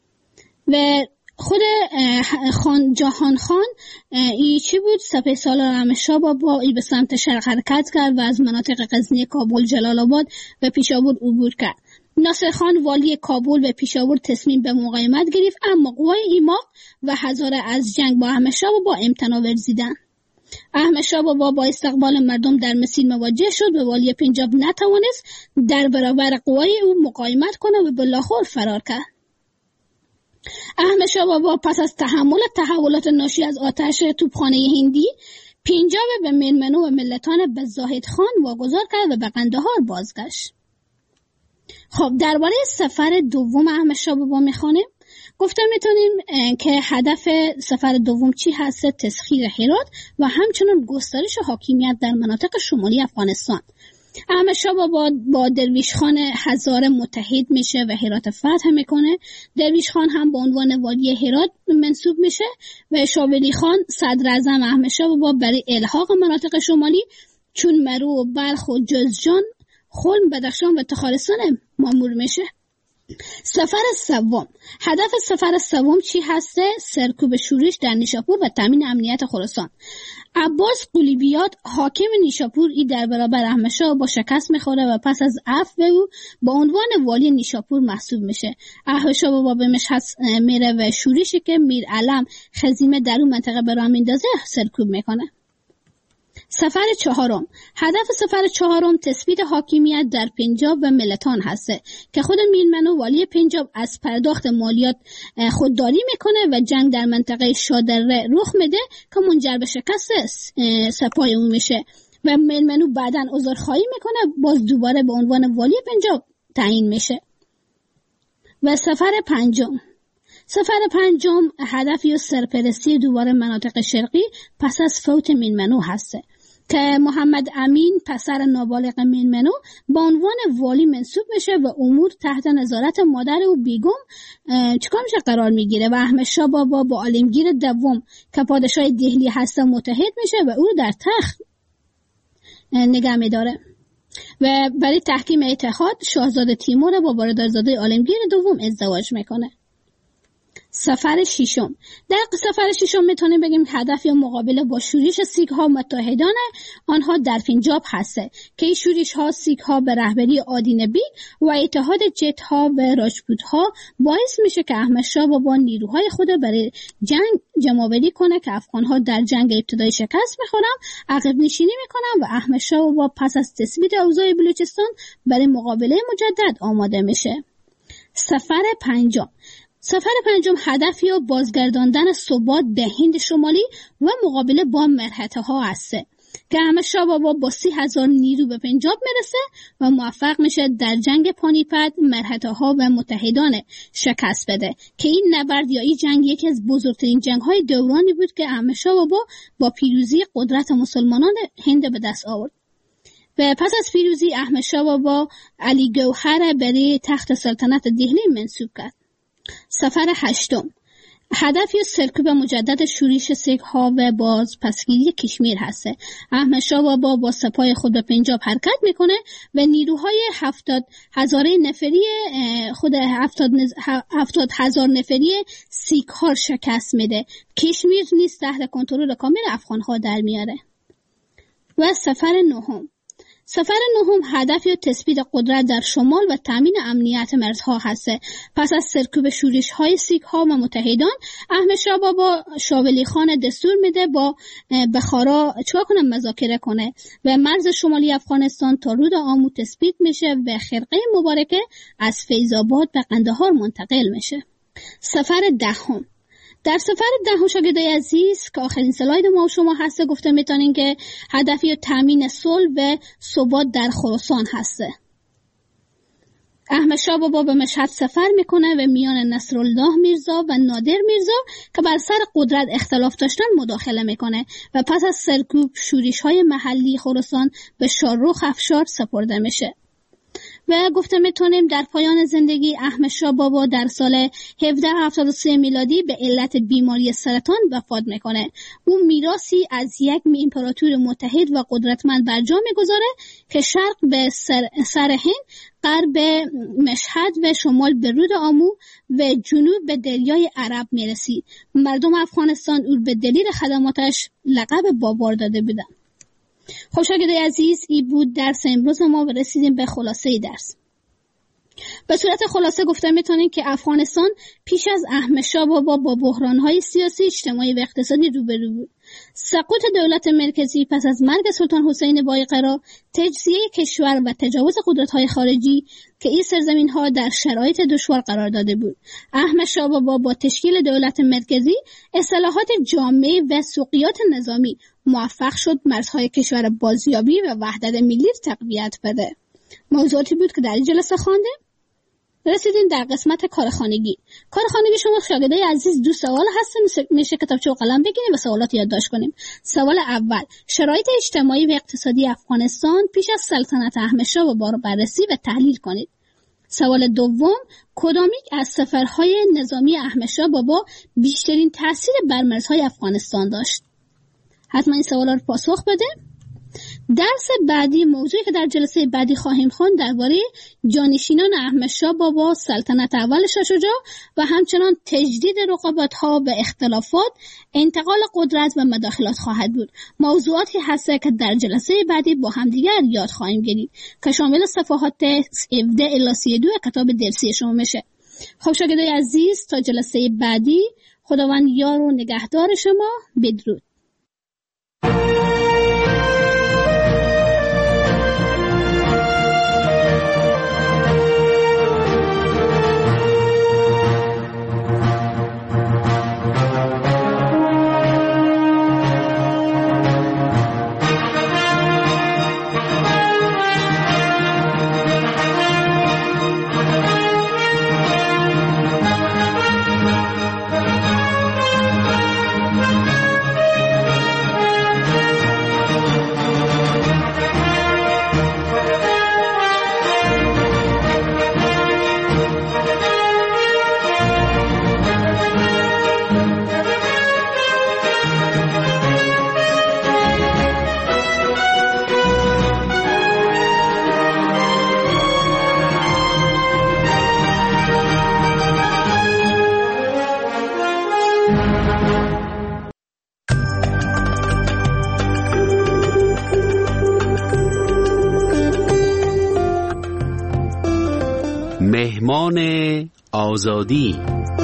و خود خان جهان خان ای چی بود؟ سپه سالار احمد شاه بابا ای به سمت شرق حرکت کرد و از مناطق غزنی، کابل، جلال آباد و پیشاور عبور کرد. ناصر خان والی کابل و پیشاور تصمیم به مقاومت گرفت، اما قوای ایماق و هزاره از جنگ با احمد شاه بابا امتناع ورزیدند. احمد شاه بابا با استقبال مردم در مسیر مواجه شد و والی پنجاب نتوانست در برابر قوای او مقاومت کنه و به لاهور فرار کرد. احمد شاه بابا پس از تحمل تحولات ناشی از آتش توپخانه هندی پنجاب به میرمنو و ملتان به زاهد خان واگذار کرد و به قندهار بازگشت. خب درباره سفر دوم احمد شاه بابا میخوانیم. گفتم میتونیم که هدف سفر دوم چی هست؟ تسخیر هرات و همچنین گسترش حاکمیت در مناطق شمالی افغانستان. احمد شاه بابا با درویش خان هزاره متحد میشه و هرات فتح میکنه. درویش خان هم به عنوان والی هرات منصوب میشه و شاولی خان صدر اعظم احمد شاه بابا برای الحاق مناطق شمالی چون مرو و بلخ و جوزجان، خلم، بدخشان و تخارستان مامور میشه. سفر سوم. هدف سفر سوم چی هسته؟ سرکوب شورش در نیشاپور و تامین امنیت خراسان. عباس قلیبیات حاکم نیشاپور ای در برابر احمد شاه با شکست میخوره و پس از عفو او با عنوان والی نیشاپور محسوب میشه. احمد شاه بابا به مشهد میره و شورشی که میر علم خزیمه در اون منطقه به راه میندازه سرکوب میکنه. سفر چهارم. هدف سفر چهارم تثبیت حاکمیت در پنجاب و ملتان هسته که خود میرمنو والی پنجاب از پرداخت مالیات خودداری میکنه و جنگ در منطقه شادره رخ میده که منجر به شکست سپاه اون میشه و میرمنو بعداً عذرخواهی میکنه، باز دوباره به عنوان والی پنجاب تعیین میشه. و سفر پنجم. سفر پنجم هدفی و سرپرستی دوباره مناطق شرقی پس از فوت میرمنو هسته که محمد امین پسر نابالغ میرمنو با عنوان والی منصوب میشه و امور تحت نظارت مادر او بیگم چیکار میشه قرار میگیره و احمد شاه بابا با عالمگیر دوم که پادشاه دهلی هسته متحد میشه و او در تخت نگه میداره و برای تحکیم اتحاد شاهزاده تیمور با برادرزاده عالمگیر دوم ازدواج میکنه. سفر ششم. در سفر ششم میتونیم بگیم هدف یا مقابله با شورش سیک ها متحدان آنها در پنجاب هسته که این شورش ها سیک ها به رهبری آدین بیگ و اتحاد جت ها و راجپوت ها باعث میشه که احمد شاه بابا نیروهای خود برای جنگ جمع‌آوری کنه که افغان ها در جنگ ابتدایی شکست میخورن، عقب نشینی میکنن و احمد شاه بابا پس از تثبیت اوضاع بلوچستان برای مقابله مجدد آماده میشه. سفر پنجم. سفر پنجم هدفی و بازگرداندن ثبات به هند شمالی و مقابله با مرهطه ها هسته که احمد شاه بابا با سی هزار نیرو به پنجاب میرسه و موفق میشه در جنگ پانیپت مرهطه ها و متحدان شکست بده که این نبرد یا این جنگ یکی از بزرگترین جنگ های دورانی بود که احمد شاه بابا با پیروزی قدرت مسلمانان هند به دست آورد. و پس از پیروزی احمد شاه بابا علی گوهر برای تخت سلطنت دهلی منصوب کرد. سفر هشتم. هدف یا سرکوب مجدد شورش سیک ها و باز پسگیری کشمیر هسته. احمد شاه بابا با سپاه خود به پنجاب حرکت میکنه و نیروهای هفتاد هزاره نفری خود هفتاد, هفتاد هزار نفری سیک ها شکست میده. کشمیر نیز تحت کنترل کامل افغان ها در میاره. و سفر نهم. سفر نهم هدف یا تثبیت قدرت در شمال و تامین امنیت مرزها هسته. پس از سرکوب شورش های سیک ها و متحدان، احمد شاه بابا شاه ولی خان دستور میده با بخارا چیکار کنه؟ مذاکره کنه و مرز شمالی افغانستان تا رود آمو تثبیت میشه و خرقه مبارکه از فیض آباد به قندهار منتقل میشه. سفر دهم. در سفر دهم شاگردای عزیز که آخرین سلاید ما و شما هسته، گفته میتونین که هدفی یا تامین صلح و ثبات در خراسان هسته. احمد شاه بابا به مشهد سفر میکنه و میان نصرالله میرزا و نادر میرزا که بر سر قدرت اختلاف داشتن مداخله میکنه و پس از سرکوب شورش های محلی خراسان به شاهرخ افشار سپرده میشه. و گفته میتونیم در پایان زندگی احمد شاه بابا در سال هفده هفتاد و سه میلادی به علت بیماری سرطان وفات میکنه. اون میراثی از یک امپراتور متحد و قدرتمند بر جا میگذاره که شرق به سر, سر هند، غرب به مشهد و شمال به رود آمو و جنوب به دریای عرب میرسید. مردم افغانستان او به دلیل خدماتش لقب بابار داده بودن. خب شاگردای عزیز، این بود درس امروز ما و رسیدیم به خلاصه درس. به صورت خلاصه گفته میتونیم که افغانستان پیش از احمد شاه بابا با بحران‌های سیاسی، اجتماعی و اقتصادی روبرو بود. سقوط دولت مرکزی پس از مرگ سلطان حسین بایقرا، تجزیه کشور و تجاوز قدرت‌های خارجی که این سرزمین‌ها در شرایط دشوار قرار داده بود. احمد شاه بابا با تشکیل دولت مرکزی، اصلاحات جامع و سوقیات نظامی موفق شد مرزهای کشور بازیابی و وحدت ملی تقویت بده. موضوعاتی بود که در این جلسه خوانده. رسیدیم در قسمت کارخانگی. کارخانگی شما شاگردای عزیز دو سوال هست، میشه کتابچه و قلم بگیریم و سوالات یادداشت کنیم. سوال اول، شرایط اجتماعی و اقتصادی افغانستان پیش از سلطنت احمد شاه بابا رو بررسی و تحلیل کنید. سوال دوم، کدامیک از سفرهای نظامی احمد شاه بابا بیشترین تاثیر بر مرزهای افغانستان داشت؟ حتما این سوالا رو پاسخ بده. درس بعدی، موضوعی که در جلسه بعدی خواهیم خواند، درباره جانشینان احمد شاه بابا، سلطنت اول شاه شجاع و همچنان تجدید رقابت‌ها و اختلافات، انتقال قدرت و مداخلات خواهد بود. موضوعاتی هست که در جلسه بعدی با همدیگر یاد خواهیم گرفت که شامل صفحات هفده الی سی و دو کتاب درسی شما میشه. خب شاگردای عزیز، تا جلسه بعدی، خداوند یار و نگهدار شما. بدرود. مهمان آزادی.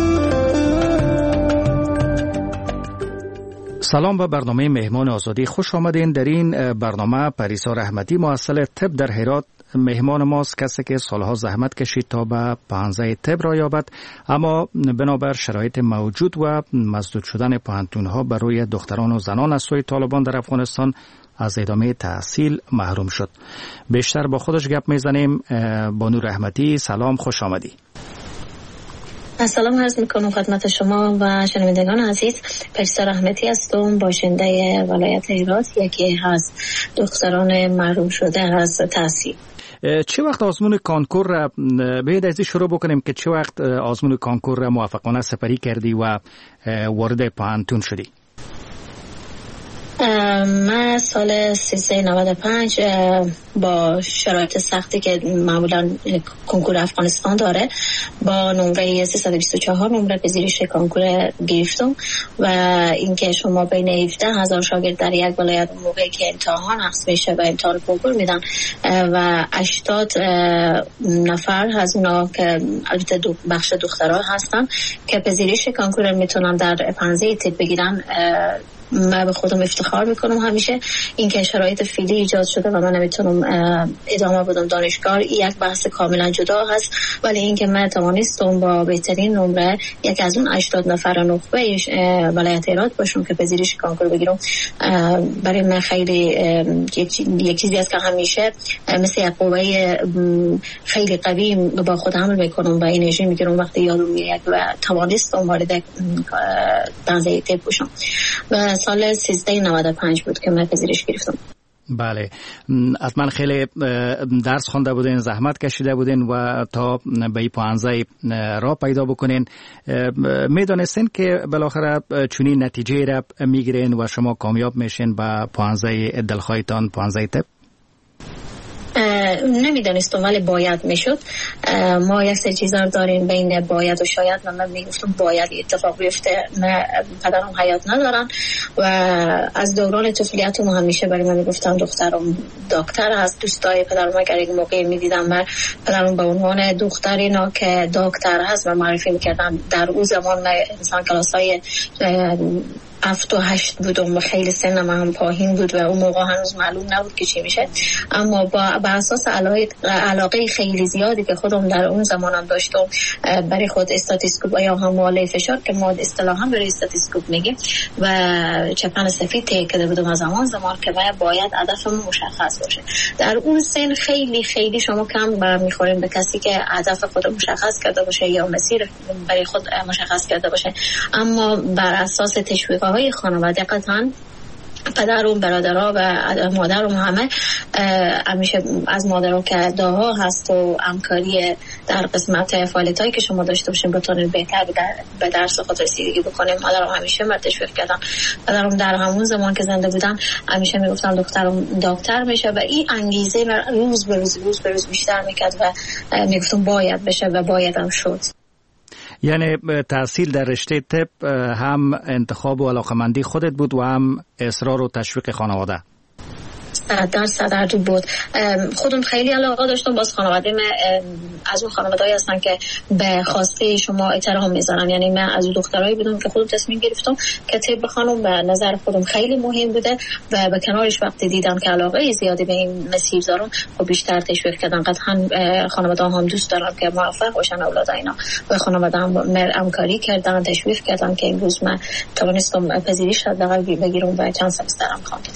سلام به برنامه مهمان آزادی، خوش آمدین. در این برنامه پریسا رحمتی، محصل طب در هرات، مهمان ماست. کسی که سالها زحمت کشید تا به پانزه طب را یابد، اما بنابر شرایط موجود و مسدود شدن پوهنتون‌ها برای دختران و زنان از سوی طالبان در افغانستان از ادامه تحصیل محروم شد. بیشتر با خودش گپ میزنیم. بانو رحمتی، سلام، خوش آمدی. سلام عرض میکنم خدمت شما و شنوندگان عزیز. پریسا رحمتی هستم، باشنده ولایت هرات، یکی از دختران محروم شده از تحصیل. چه وقت آزمون کانکور را باید از شروع بکنیم که چه وقت آزمون کانکور را موفقانه سپری کردی و وارد پانتون شدی؟ من سال سیزده نود و پنج با شرایط سختی که معمولا کنکور افغانستان داره با نمره سیصد و بیست و چهار نمره پذیرش کنکور گرفتم و اینکه شما بین هفده هزار شاگرد در یک ولایت موقعی که امتحان حذف میشه و امتحان کنکور میدن و هشتاد نفر از اونا که البته دو بخش دخترها هستن که پذیرش کنکور میتونن در پانزده تپ بگیرن. من به خودم افتخار میکنم همیشه اینکه شرایط فعلی ایجاد شده و من نمیتونم ادامه بدم دانشگاه، یک بحث کاملا جدا هست، ولی اینکه من توانستم با بهترین نمره یک از اون هشتاد نفر نخبه ولایت هرات باشم که پذیرش کانکور بگیرم برای من خیلی یک چیزی است که همیشه مثل یک قوه خیلی قوی با خود حمل میکنم و انرژی میگیرم وقتی یادم میاد و توانستم وارد پانزده تپ باشم. و سال سیزده نود و پنج بود که من پذیرش گرفتم. بله، از من خیلی درس خوانده بودین، زحمت کشیده بودین و تا به این پانزده را پیدا بکنین. میدانستین که بالاخره چنین نتیجه را میگیرین و شما کامیاب میشین با پانزده دلخواهتان، پانزده تپ؟ نمیدانستم ولی باید میشد. ما یک سری چیزا داریم بین باید و شاید و من میگفتم باید اتفاق بیفته. من پدرم حیات ندارن و از دوران طفولیتم همیشه برای من میگفتن دخترم دکتر هست. دوستای پدرم اگر یک موقع میدیدم من پدرم به عنوان دختر اینا که دکتر هست و معرفی میکردم. در اون زمان من انسان کلاسای هفت و هشت بودم و خیلی سنم هم پایین بود و اون موقع هنوز معلوم نبود که چی میشه، اما با با اساس علاقه علاقه خیلی زیادی که خودم در اون زمانم داشتم برای خود استاتیسکوپ یا حمله فشار که ما اصطلاحا برای استاتیسکوپ میگیم و چپن سفید طی کرده بودم از زمان زمان که باید هدفم مشخص باشه. در اون سن خیلی خیلی شما کم برمیخورین به کسی که هدف خود مشخص کرده باشه یا مسیر برای خود مشخص کرده باشه، اما بر اساس تشویق های خانواده قطعا پدرم، برادرها و مادرم همه همیشه از مادرم که داها هست و همکاری در قسمت فعالیت هایی که شما داشته باشین بتونید بهتر به درس خود رسیدگی بکنیم. مادرم همیشه من تشویق کردن. پدرم در همون زمان که زنده بودن همیشه میگفتن دخترم دکتر میشه و این انگیزه روز به روز روز به روز بیشتر میکرد و میگفتم باید بشه و باید هم شد. یعنی تحصیل در رشته طب هم انتخاب و علاقمندی خودت بود و هم اصرار و تشویق خانواده؟ در صدر بود. خودم خیلی علاقه داشتم. باز خانواده من از اون خانواده‌ای هستن که به خواسته شما احترام میذارن. یعنی من از اون دخترایی بودم که خودم تصمیم گرفتم که طب بخونم و نظر خودم خیلی مهم بوده و به کنارش وقتی دیدم که علاقه زیادی به این مسیر دارم خب بیشتر تشویق کردن. قطعا خانواده هم دوست دارن که موفق باشن اولاد اینا و خانواده هم همکاری کردن، تشویق کردن که امروز من توانستم پذیرش حداقل بگیرم و چند سمسترم خواندم.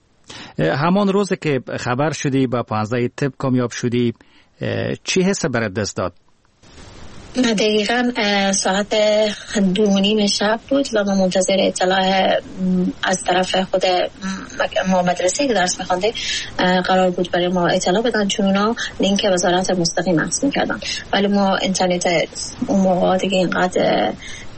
همان روز که خبر شدی با پانزده طب کامیاب شدی چی حس برات دست داد؟ دقیقا ساعت دو نیم شب بود و ما منتظر اطلاع از طرف خود ما مدرسه که درس می‌خوانده قرار بود برای ما اطلاع بدن، چون اونا لینک وزارت مستقیم حذف می‌کردن ولی ما اینترنت اون موقع دیگه اینقدر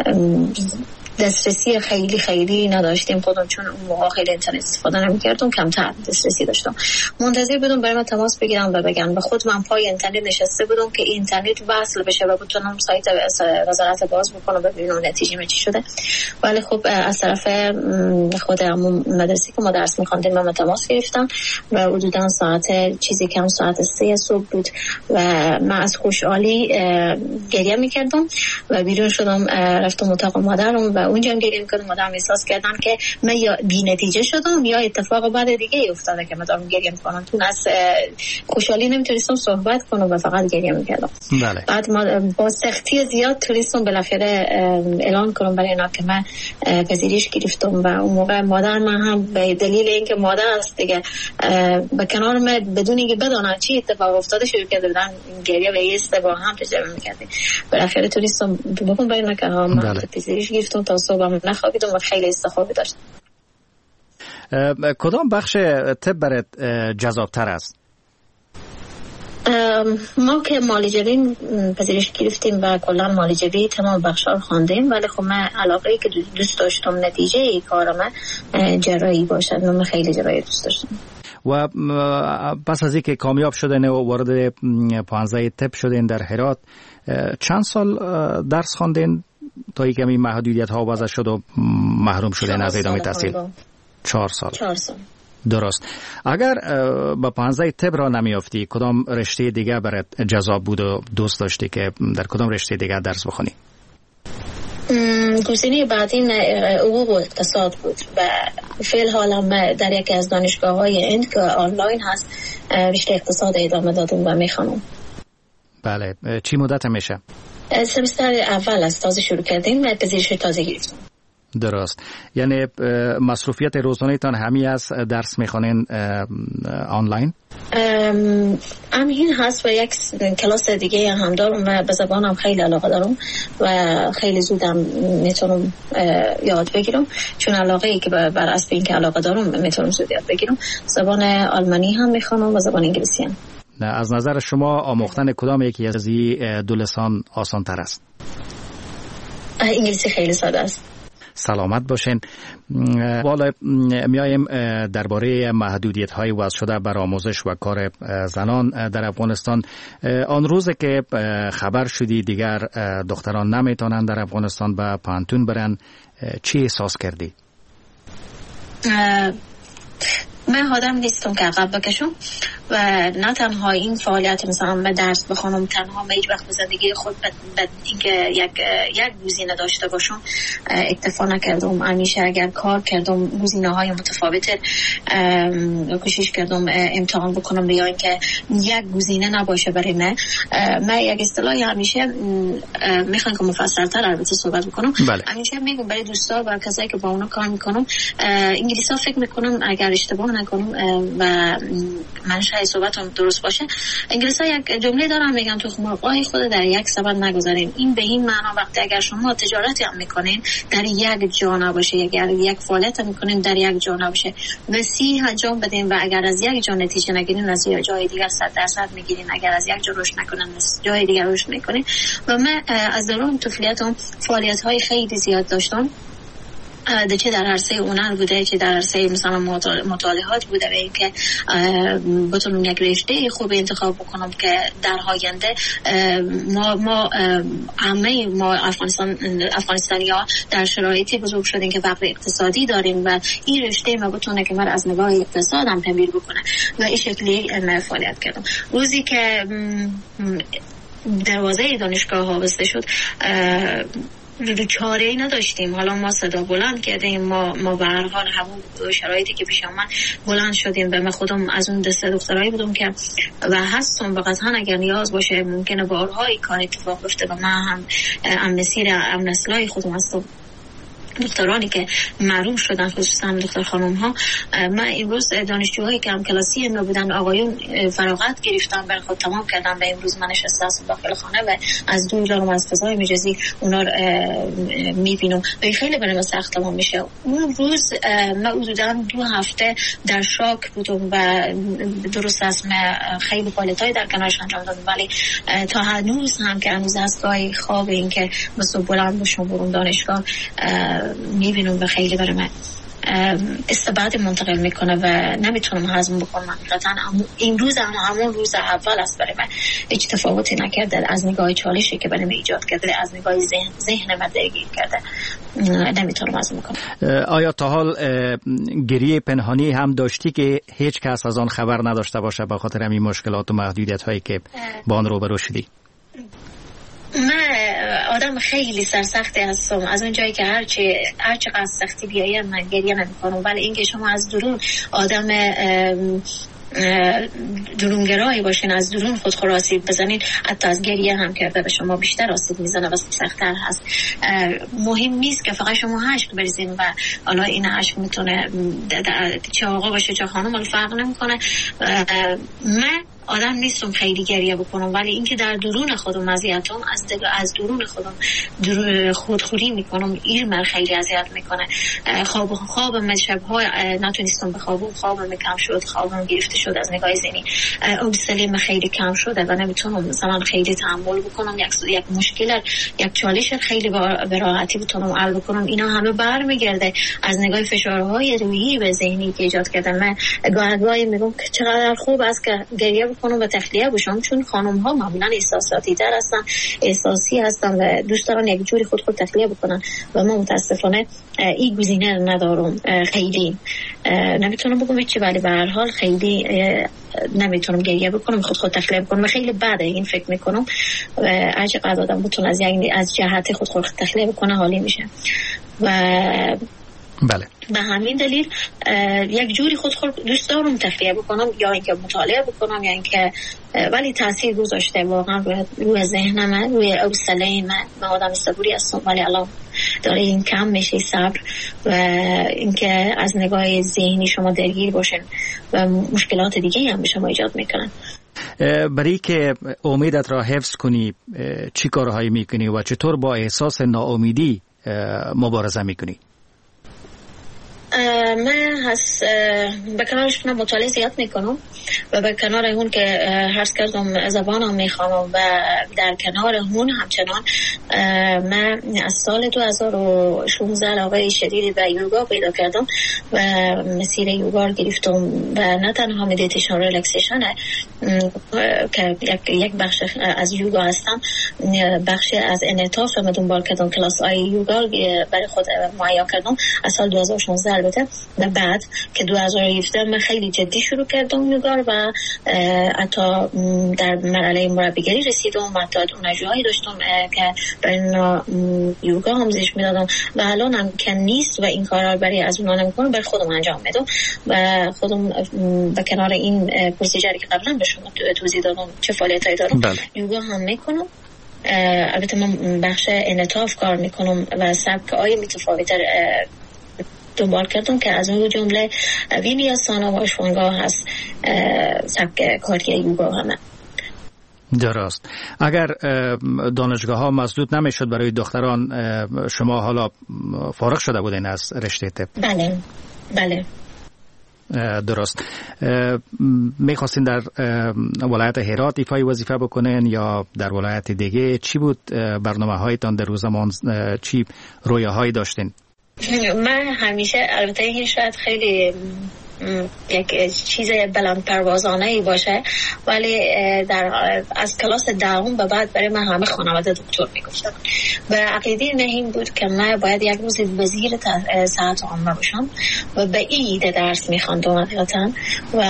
دسترسی خیلی خیلی نداشتیم خودم، چون اون موقع خیلی اینترنت استفاده نمی‌کردم، کمتر دسترسی داشتم. منتظر بودم برای من تماس بگیرم و بگن و خود من پای اینترنت نشسته بودم که اینترنت وصل بشه و بتونم سایت وزارت باز بکنم ببینم نتیجه چی شده. ولی خب از طرف خود همون مدرسه که ما درس می‌خواندیم من تماس گرفتم و حدوداً ساعت چیزی کم ساعت سه صبح بود و من از خوشحالی گریه می‌کردم و بیرون شدم رفتم اتاق مادرم و اونجا هم گریه می‌کردم. مادرم احساس کردن که من یا بی نتیجه شدم یا اتفاق بعد دیگه افتاده که مادرم گریه می‌کنم. تو از خوشحالی نمیتونستم صحبت کنم و فقط گریه می‌کردم. بله. بعد ما با سختی زیاد تونستم بالاخره اعلان کنم برای اینا که من پذیرش گرفتم و اون موقع مادر من هم به دلیل اینکه مادر است دیگه به کنار من بدون اینکه بدونن چی اتفاق افتاده شروع کرده بودن گریه و ایست با هم تجربه می‌کردیم. بالاخره تونستم بگم برای اینا که من پذیرش گرفتم. تا صبحم نخوابیدم و خیلی استخوابی داشتم. کدام بخش طب برات جذاب‌تر است؟ ما که معالجه پذیرش گرفتیم و کلا معالجه تمام بخشا رو خواندیم، ولی خب من علاقه ای که دوست داشتم نتیجه ای کارم جراحی باشد، من خیلی جراحی دوست داشتم. و پس از اینکه کامیاب شدن و وارد پانزده طب شدین در هرات، چند سال درس خواندین تا اینکه این محدودیت ها وضع شد و محروم شدین از ادامه تحصیل؟ چهار سال. چهار سال. درست. اگر با پانزده طب را نمیافتی، کدام رشته دیگه برات جذاب بود و دوست داشتی که در کدام رشته دیگه درس بخونی؟ گزینه بعدی حقوق و اقتصاد بود و فعل حالا در یکی از دانشگاه های هند که آنلاین هست رشته اقتصاد ادامه دادم و میخوانم. بله. چی مدت میشه؟ سمستر اول از تازه شروع کردیم و پذیرش تازه گرفتم. درست. یعنی مصروفیت روزانه تان همی از درس میخوانین آنلاین؟ همین هست و یک کلاس دیگه هم دارم و به زبانم خیلی علاقه دارم و خیلی زودم میتونم یاد بگیرم، چون علاقه ای که بر اساس اینکه علاقه دارم میتونم زود یاد بگیرم. زبان آلمانی هم میخوانم و زبان انگلیسی هم. نه، از نظر شما آموختن کدام یکی از این دو لسان آسان تر است؟ انگلیسی خیلی ساده است. سلامت باشین. والا میایم درباره محدودیت های وضع شده بر آموزش و کار زنان در افغانستان. آن روز که خبر شدی دیگر دختران نمیتونن در افغانستان به پانتون برن، چی احساس کردی؟ من آدم نیستم که عقب بکشم و نه تنها این فعالیت مثلا به درس بخونم، تنها من هیچ وقت به زندگی خود به اینکه یک یک گزینه داشته باشم اکتفا نکردم. همیشه اگر کار کردم گزینه های متفاوت کوشش کردم امتحان بکنم یا اینکه یک گزینه نباشه برای من. من یک اصطلاحی همیشه میخوام که مفصل‌تر البته صحبت بکنم. بله. همیشه میگم برای دوستا و کسایی که با اونا کار میکنم، انگلیسا فکر میکنم اگر اشتباه نکنم و من شاید صحبتم درست باشه، انگلیسا یک جمله دارن میگن تو مرغای خود در یک سبد نگذارین. این به این معنا وقتی اگر شما تجارتی هم میکنین در یک جا نباشه، اگر یک فعالیت هم میکنین در یک جا نباشه، وسیع انجام بدین و اگر از یک جا نتیجه نگیرین از یک جای دیگر صد درصد میگیرین، اگر از یک جا رشد نکنین از جای دیگر رشد میکنین. و من از دوران طفولیتم فعالیت های خیلی زیاد داشتم، چه در عرصه هنر بوده، چه در عرصه مثلا مطالعات بوده و اینکه بتونم یک رشته خوب انتخاب بکنم که در آینده ما ما همه ما افغانستان افغانستانی‌ها در شرایطی بزرگ شدیم که فقر اقتصادی داریم و این رشته ما بتونه که من از نگاه اقتصاد هم تبدیل بکنه و این شکلی من فعالیت کردم. روزی که دروازه دانشگاه ها بسته شد رو چاره ای نداشتیم. حالا ما صدا بلند کردیم، ما ما به هر حال همون شرایطی که پیش من بلند شدیم. به من خودم از اون دسته دخترایی بودم که و هستم و قطعا اگر نیاز باشه ممکنه بارهای کار اتفاق بیفته و من هم ام مسیر ام نسلای خودم هستم. دخترانی که معروف شدن خصوصا دختر خانم ها، من امروز دانشجوهایی که هم کلاسی ما بودن آقایون فراغت گرفتن برای خود تمام کردن و امروز من نشسته هستم داخل خانه و از دور دارم از فضای مجازی اونا رو میبینم و خیلی برای من سخت تمام میشه. اون روز من حدودا دو هفته در شاک بودم و درست است من خیلی فعالیت‌های در کنارش انجام دادم، ولی تا هنوز هم که هنوز از گاهی خواب این که مثلا بلند باشم برم دانشگاه میبینم و خیلی برای من استبعاد منتقل میکنه و نمیتونم هضم بکنم. حقیقتا این روز هم همون روز اول است برای من، هیچ تفاوتی نکرده از نگاه چالشی که برای من ایجاد کرده، از نگاه ذهن ذهن من درگیر کرده، نمیتونم هضم بکنم. آیا تا حال گریه پنهانی هم داشتی که هیچ کس از آن خبر نداشته باشه به خاطر همین مشکلات و محدودیت هایی که با آن روبرو شدی؟ من آدم خیلی سرسختی هستم، از اون جایی که هرچی هرچی قد سختی بیاید من گریه نمی‌کنم، ولی اینکه شما از درون آدم درونگرایی باشین، از درون خود خود آسیب بزنین، حتی از گریه هم کرده به شما بیشتر آسیب میزنه و سخت‌تر هست. مهم نیست که فقط شما عشق بریزین و حالا این عشق میتونه چه آقا باشه چه خانم، فرق نمیکنه. من آدم نیستم خیلی گریه بکنم، ولی اینکه در درون خودم اذیتم، از از درون خودم درون خودخوری میکنم، این من خیلی اذیت میکنه. خواب خوابم شب‌ها نتونستم بخوابم، خوابم کم شد، خوابم گرفته شد از نگاه ذهنی، حوصله‌ام خیلی کم شده و نمیتونم مثلا خیلی تحمل بکنم یک یک مشکل، یک چالش خیلی به راحتی بتونم حل بکنم. اینا همه برمیگرده از نگاه فشارهای روحی و ذهنی که ایجاد کردن. من گاهی میگم که چقدر خوب است که گریه بکنم و تخلیه بشم، چون خانم ها معمولا احساساتی تر هستن، احساسی هستن و دوست دارن یک جوری خود خود تخلیه بکنن و ما متاسفانه این گزینه رو ندارم. خیلی نمیتونم بگم چی، ولی به هر حال خیلی نمیتونم گریه بکنم، خود خود تخلیه بکنم. خیلی بده این فکر میکنم و هر چقدر آدم بتونه از یک از جهت خود خود تخلیه بکنه حالی میشه. و بله، به همین دلیل یک جوری خود خود دوست دارم تخلیه بکنم، یا اینکه مطالعه بکنم، یا اینکه ولی تاثیر گذاشته واقعا روی, روی ذهن من، روی حوصله من. من آدم صبوری هستم ولی الان داره این کم میشه صبر، و اینکه از نگاه ذهنی شما درگیر باشین و مشکلات دیگه هم به شما ایجاد میکنن. برای که امیدت را حفظ کنی چی کارهایی میکنی و چطور با احساس ناامیدی مبارزه میکنی؟ من هست به کنارش کنم مطالعه زیاد میکنم و به کنار اون که هرس کردم زبانم میخوام و در کنار اون همچنان من از سال دو هزار و شانزده علاقه شدیدی به یوگا پیدا کردم و مسیر یوگا گرفتم و نه تنها مدیتیشن ریلکسیشن که یک بخش از یوگا هستم، بخش از انعطاف رو دنبال کردم، کلاس های یوگا برای خود مهیا کردم از سال دو هزار و شانزده. البته و بعد که دو هزار و هفده من خیلی جدی شروع کردم یوگا و حتی در مرحله مربیگری رسیدم و حتی دانشجوهایی داشتم که برای اونا یوگا آموزش میدادم و الان هم که نیست و این کارا رو برای از اونا نمیکنم، برای خودم انجام میدم و خودم به کنار این پروسیجری که قبلا به شما توضیح دادم چه فعالیتایی دارم بله. یوگا هم میکنم. البته من بخش انعطاف کار میکنم و سبک‌های متفاوت دنبال کردم که از اون جمله ویلیاسانا و اشوانگا هست سبک کاری یوگا همه. درست. اگر دانشگاه ها مسدود نمیشد برای دختران، شما حالا فارغ شده بودین از رشته طب؟ بله بله درست. میخواستین در ولایت هرات ایفای وظیفه بکنین یا در ولایت دیگه؟ چی بود برنامه هایتان در روز زمان؟ چی رویاهایی داشتین؟ من همیشه، البته این شاید خیلی یک چیز بلند پروازانه ای باشه، ولی در از کلاس دهم به بعد برای من همه خانواده دکتر میگفتن و عقیده من این بود که من باید یک روز وزیر صحت عامه باشم و به این ایده درس میخواندم حقیقتا و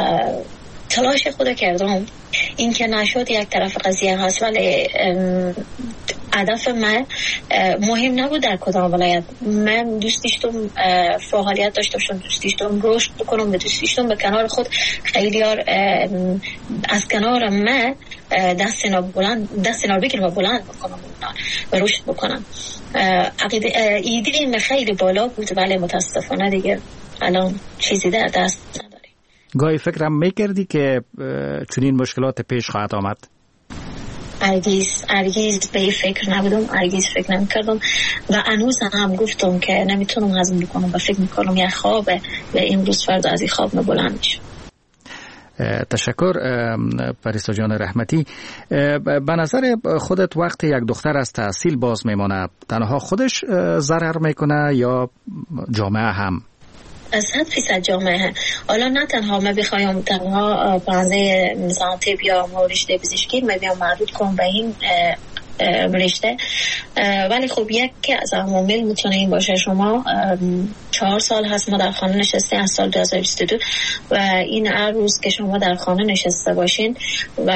تلاش خود کردم. این که نشد یک طرف قضیه هست، ولی هدف من مهم نبود در کدام ولایت. من دوست داشتم فعالیت داشته باشم، دوست داشتم رشد بکنم، دوست داشتم به کنار خود خیلی از کنار من دست اینا بلند دست اینا بگیرم و بلند بکنم و رشد بکنم. عقیده ایده من خیلی بالا بود، ولی متاسفانه دیگه الان چیزی در دست ندارم. گاهی فکرم میکردی که چنین مشکلات پیش خواهد آمد؟ هرگز هرگز به این فکر نبودم، هرگز فکر نمیکردم و هنوز هم گفتم که نمیتونم هضم بکنم و فکر میکنم یک خوابه و امروز فردا از این خواب من بلند میشم. تشکر پریسا جان رحمتی. به نظر خودت وقتی یک دختر از تحصیل باز میمانه، تنها خودش ضرر میکنه یا جامعه هم؟ صد فیصد جامعه. حالا نه تنها من بخوایم تنها پرنده مثلا طب یا رشته پزشکی من بیام محدود کنم به این رشته، ولی خب یکی از عوامل میتونه این باشه. شما چهار سال هست ما در خانه نشسته از سال دو هزار و بیست و دو و این هر روز که شما در خانه نشسته باشین و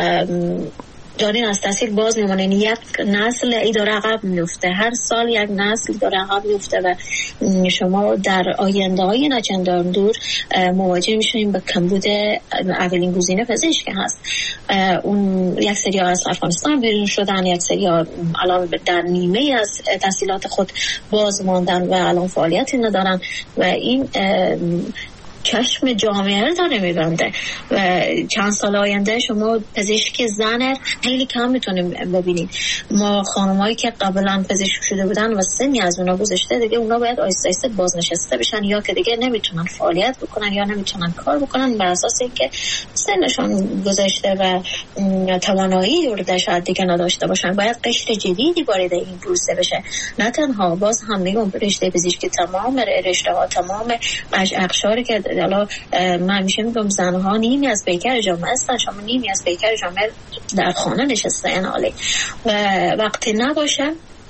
دارین از تحصیل باز میمونین، یک نسل ای داره عقب میفته، هر سال یک نسل داره عقب میفته و شما در آینده های نچندان دور مواجه میشونین به کمبود اولین گزینه پزشک هست. اون یک سری از افغانستان بیرون شدن، یک سری الان در نیمه از تحصیلات خود باز ماندن و الان فعالیتی ندارن و این چشم جامعه داره میبنده و چند سال آینده شما پزشک زن خیلی کم میتونیم ببینید. ما خانمایی که قبلا پزشک شده بودن و سنی از اونا گذشته دیگه اونا باید آیسته آیسته بازنشسته بشن یا که دیگه نمیتونن فعالیت بکنن یا نمیتونن کار بکنن بر اساس اینکه سنشون گذشته و توانایی رو شاید دیگه نداشته باشن. باید قشر جدیدی وارد این پروسه بشه. نه تنها باز هم میگم رشته پزشکی تمام رشته ها تمام اقشاری که حالا من همیشه میگم زنها نیمی از پیکر جامعه هستن، شما نیمی از پیکر جامعه در خانه نشسته حالی و وقتی نباشه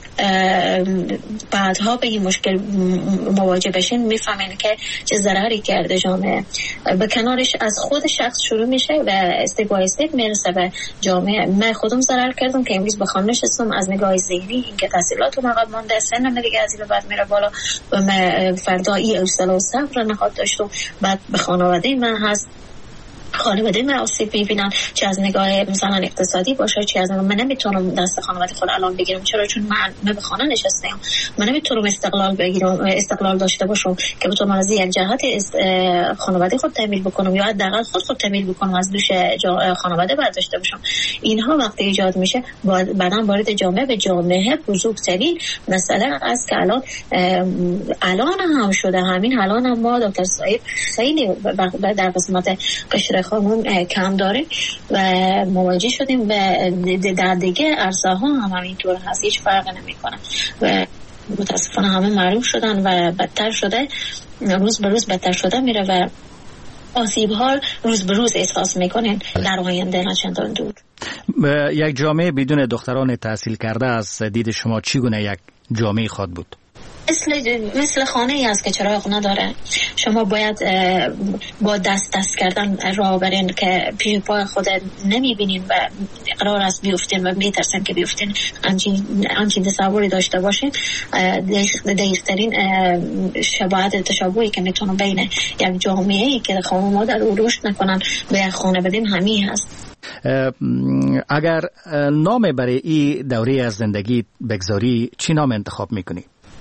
بعدها به این مشکل مواجه بشین میفهمین که چه ضرری کرده جامعه. به کنارش از خود شخص شروع میشه و استپ بای استپ میرسه به جامعه. من خودم ضرر کردم که امروز به خانه نشستم از نگاه ذهنی اینکه تحصیلاتم عقب مونده، سنم دیگه از این بعد میره بالا و من فردا این حوصله و صبر نخواد داشتم. بعد به خانواده من هست خانواده من آسیب می‌بینن، چه از نگاه مثلا اقتصادی باشه چه از من نمیتونم دست خانواده خود الان بگیرم. چرا؟ چون من من به خانه نشستم، من نمیتونم استقلال بگیرم، استقلال داشته باشم که بتونم از یک جهت خانواده خود تامین بکنم یا حداقل خود خود تامین بکنم از دوش خانواده برداشته باشم. اینها وقتی ایجاد میشه بعداً وارد جامعه به جامعه بزرگترین مسئله است که الان الان هم شده. همین الان هم ما دکتر صاحب خیلی در قسمت قشر خانم کم داریم و مواجه شدیم و در دیگه عرصه ها هم همینطور هست، هیچ فرق نمیکنه و متاسفانه همه معروف شدن و بدتر شده، روز به روز بدتر شده میره و آسیب ها روز به روز احساس میکنین در آینده نه چندان دور. یک جامعه بدون دختران تحصیل کرده از دید شما چگونه یک جامعه خواهد بود؟ مثل مثل خانه ای است که چراغ نداره. شما باید با دست دست کردن راه برین که پیش پای خود نمیبینین و قرار است بیفتین و میترسین که بیفتین. همچین تصوری داشته باشین. دقیق‌ترین شباهت تشابهی که میتونه بین یک جامعه ای که خانواده مادر رو رشد نکنن به یک خانه بدیم همین هست. اگر نام برای این دوره از زندگی بگذاری چی نام انتخاب میکنی؟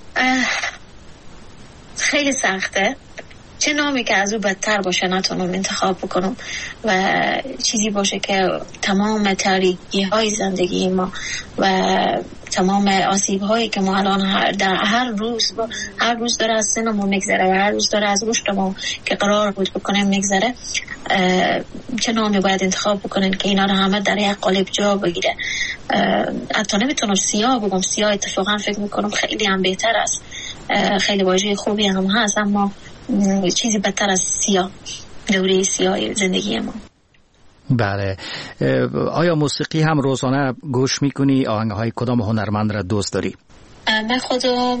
خیلی سخته. چه نامی که از او بدتر باشه نتونم انتخاب بکنم و چیزی باشه که تمام تاریکی های زندگی ما و تمام آسیب هایی که ما الان هر, در هر روز هر روز داره از سنمون میگذره و هر روز داره از رشدمون که قرار بود بکنیم میگذره. چه نامی باید انتخاب بکنین که اینا رو همه در یک قالب جا بگیره؟ حتی نمیتونم سیاه بگم. سیاه اتفاقا فکر میکنم خیلی هم بهتر است، خیلی واژه خوبی هم هست، اما چیزی بدتر از سیاه، دوره سیاه زندگی ما. بله. آیا موسیقی هم روزانه گوش میکنی؟ آهنگهای کدام هنرمند را دوست داری؟ من خودم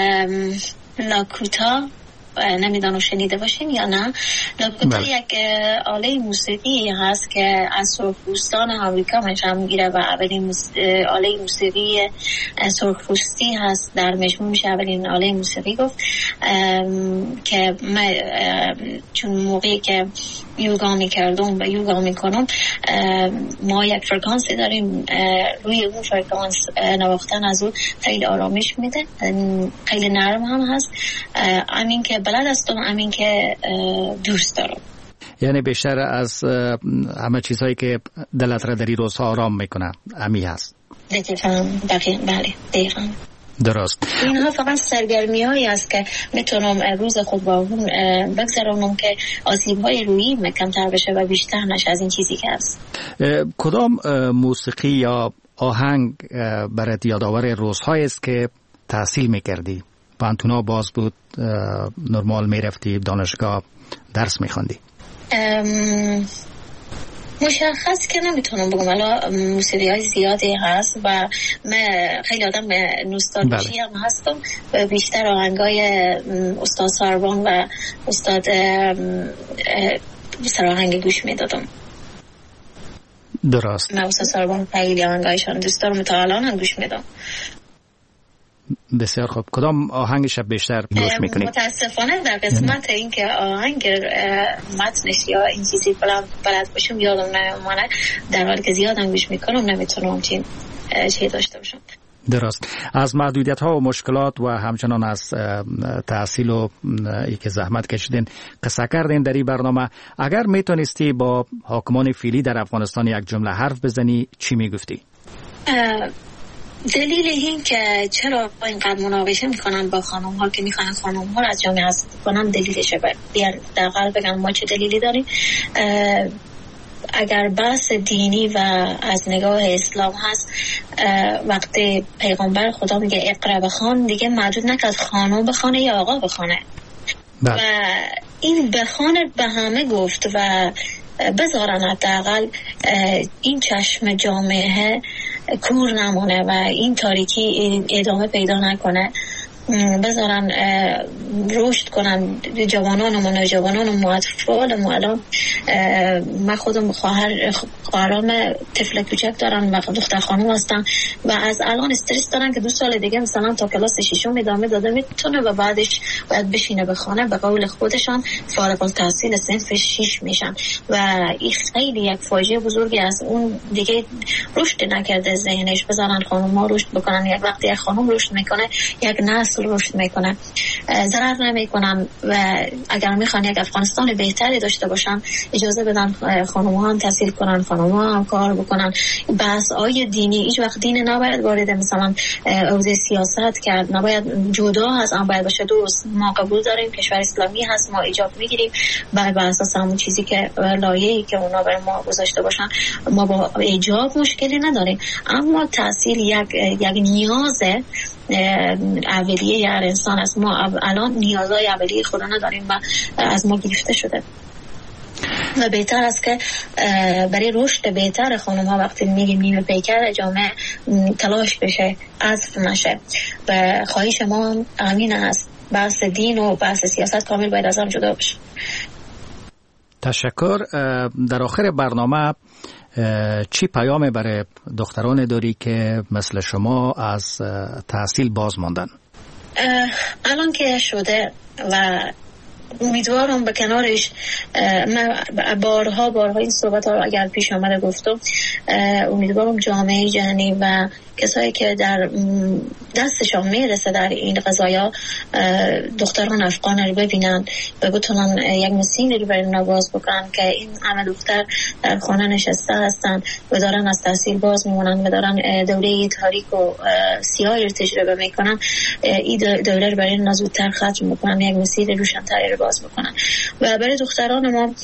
لاکوتا، نمیدانم شنیده باشین یا نه. لاکوتا یک آله موسیقی هست که از سرخپوستان آمریکا منشأ میگیره و اولین آله موسیقی سرخپوستی هست. در مجموع میشه اولین آله موسیقی گفت که من چون موقعی که یوگا میکردم و یوگا میکنم ما یک فرکانسی داریم، روی اون فرکانس نواختن از اون خیلی آرامش میده، خیلی نرم هم هست. همین که بلد هستم، همین که دوست دارم. یعنی بیشتر از همه چیزهایی که دلت را در این روزها آرام میکنه همی هست. دقیقاً دقیقاً بله دقیقاً درست. اینها فقط سرگرمی هایی است که میتونم روز خود با اون بگذرانم که آسیب های روحی کمتر بشه و بیشتر نشه از این چیزی که هست. کدام موسیقی یا آهنگ برات یادآور روزهایی است که تحصیل میکردی؟ پانتونا باز بود، نرمال میرفتی دانشگاه درس میخوندی؟ ام... مشخص که نمیتونم بگم، الان موسیقی های زیادی هست و من خیلی آدم نوستالژی هم هستم و بیشتر آهنگای استاد ساربان و استاد سراهنگ گوش میدادم. درست. من استاد ساربان خیلی آهنگایشان دوست دارم، تا الان هم گوش میدم. بسیار خوب. کدام آهنگش بیشتر گوش میکنید؟ متاسفانه در قسمت این که آهنگ متنش یا این چیزی بلند بلد باشم یادم نمیمونه، در حالی که زیادم گوش میکنم نمیتونم چین چی داشته باشم. درست. از محدودیت ها و مشکلات و همچنان از تحصیل و ای که زحمت کشیدین قصه کردین در این برنامه. اگر میتونستی با حاکمان فعلی در افغانستان یک جمله حرف بزنی چی میگفتی؟ دلیل این که چرا اینقدر مناقشه میکنن با خانم ها که میخوان خانم ها از جامعه حذف کنن دلیلشه. بیار در قلب بگن ما چه دلیلی داریم. اگر بحث دینی و از نگاه اسلام هست، وقتی پیغمبر خدا میگه اقرا بخوان، دیگه محدود نکرد خانم بخونه یا آقا بخونه و این بخونه به همه گفت و بذارن حداقل این چشم جامعه کور نمونه و این تاریکی ادامه پیدا نکنه، بذارن رشد کنن جوانان و نوجوانان و اطفال. الان من خودم خواهر خواهرام طفل کوچک دارن و دختر خانم هستن و از الان استرس دارن که دو سال دیگه مثلا تا کلاس ششم ادامه داده میتونه و بعدش باید بشینه بخونه. به قول خودشان فارغ التحصیل صنف شش میشن و این خیلی یک فاجعه بزرگی است. اون دیگه رشد نکرده ذهنش. بذارن خانم ها رشد بکنن. یک وقتی یک خانم رشد میکنه یک نسل رشد میکنه، ضرر نمیکنن و اگر میخوان یک افغانستان بهتری داشته باشن اجازه بدن خانم ها هم تحصیل کنن، خانم ها هم کار بکنن. بحث های دینی هیچ وقت دین نباید وارد مثلا حوزه سیاست کرد، نباید جدا هست، اما باید باشه دوست. ما قبول داریم کشور اسلامی هست، ما ایجاب میگیریم بر اساس همون چیزی که لایه‌ای که اونا بر ما گذاشته باشن ما با ایجاب مشکلی نداریم. اما تحصیل یک یک نیازه اولیه هر انسان است. ما الان نیازهای اولیه خدا نداریم و از ما گرفته شده و بهتر است که برای رشد بهتر خانم ها وقتی میگیم نیمه پیکر جامعه تلاش بشه، حذف نشه و خواهش ما هم همین است. بحث دین و بحث سیاست کامل باید از هم جدا بشه. تشکر. در آخر برنامه چی پیام برای دختران داری که مثل شما از تحصیل باز ماندن؟ الان که شده و امیدوارم به کنارش، من بارها بارها این صحبت ها اگر پیش آمده گفتم، امیدوارم جامعه جهانی و کسایی که در دستشان میرسه در این قضایا دختران افغان رو ببینن و بتونن یک مسیری رو برای نواز بکنن که این همه دختر در خانه نشسته هستن و دارن از تحصیل باز میمونن و دارن دوره تاریک و سیاهی رو تجربه میکنن. این دوره رو برای زودتر ختم میکنن، یک مسیر روشن‌تری رو باز بکنن و برای دختران ما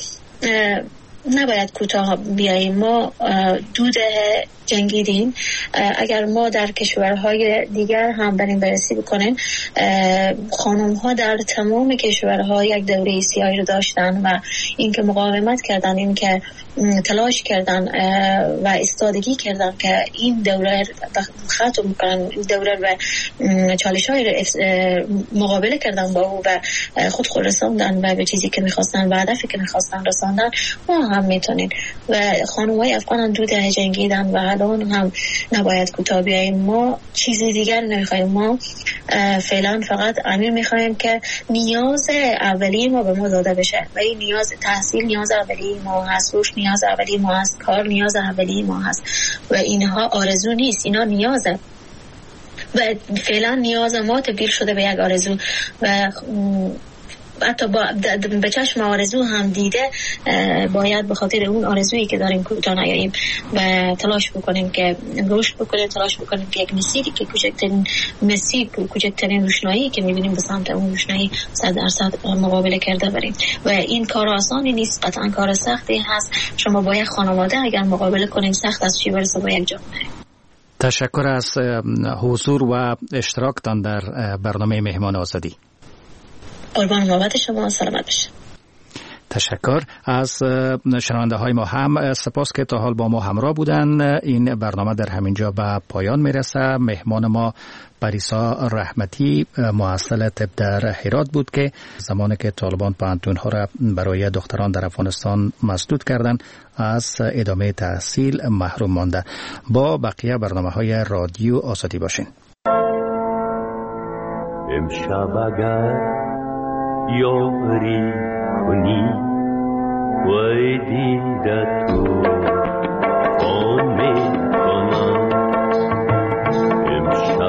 نباید کوتاه بیاییم. ما دو دهه جنگیدیم. اگر ما در کشورهای دیگر هم بریم بررسی بکنیم، خانم ها در تمام کشورها یک دوره سیاهی رو داشتن و این که مقاومت کردن، این که تلاش کردن و استادگی کردن که این دوره ختم کنن، این دوره و چالش های مقابله کردن با او و خود خود رساندن و به چیزی که میخواستن و هدفی که میخواستن رساندن. ما هم میتونیم و خانم های افغان هم دو دهه جنگیدن و الان هم نباید کوتاه بیاییم. ما چیزی دیگر نمیخوایم. ما فعلا فقط امیر میخوایم که نیاز اولیه ما به ما داده بشه و این نیاز تحصیل نیاز اولیه ما هست، روش نیاز اولیه ما هست، کار نیاز اولیه ما هست و اینها آرزو نیست، اینا نیازه و فعلا نیاز ما تبدیل شده به یک آرزو و حتی با به چشم آرزو هم دیده باید به خاطر اون آرزویی که داریم کوتاه نیاییم و تلاش بکنیم که رشد بکنیم، تلاش بکنیم که یک مسیری که کوچکترین مسیر، کوچکترین روشنایی که میبینیم به سمت اون روشنایی صد درصد مقابله کرده بریم و این کار آسانی نیست، قطعا کار سختی هست. شما با یک خانواده اگر مقابله کنیم سخت است، چی برسه با یک جامعه. تشکر از حضور و اشتراکتان در برنامه مهمان آزادی. قربان محبت شما، سلامت بشه. تشکر از شنونده های ما هم سپاس که تا حال با ما همراه بودن. این برنامه در همین جا به پایان میرسه. مهمان ما پریسا رحمتی محصل طب در هرات بود که زمانی که طالبان پانتون ها را برای دختران در افغانستان مسدود کردند از ادامه تحصیل محروم مانده. با بقیه برنامه های رادیو آزادی باشین. امشب اگر یاری کنی وای دیده تو آن می کنم امشب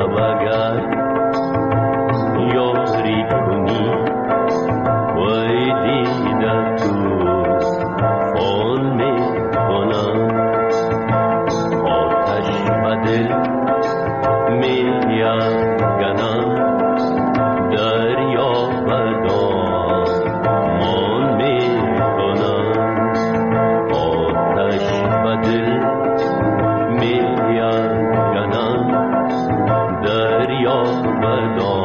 افکنم دریا و دامان میکنم آتش و دل میافکنم دریا و دامان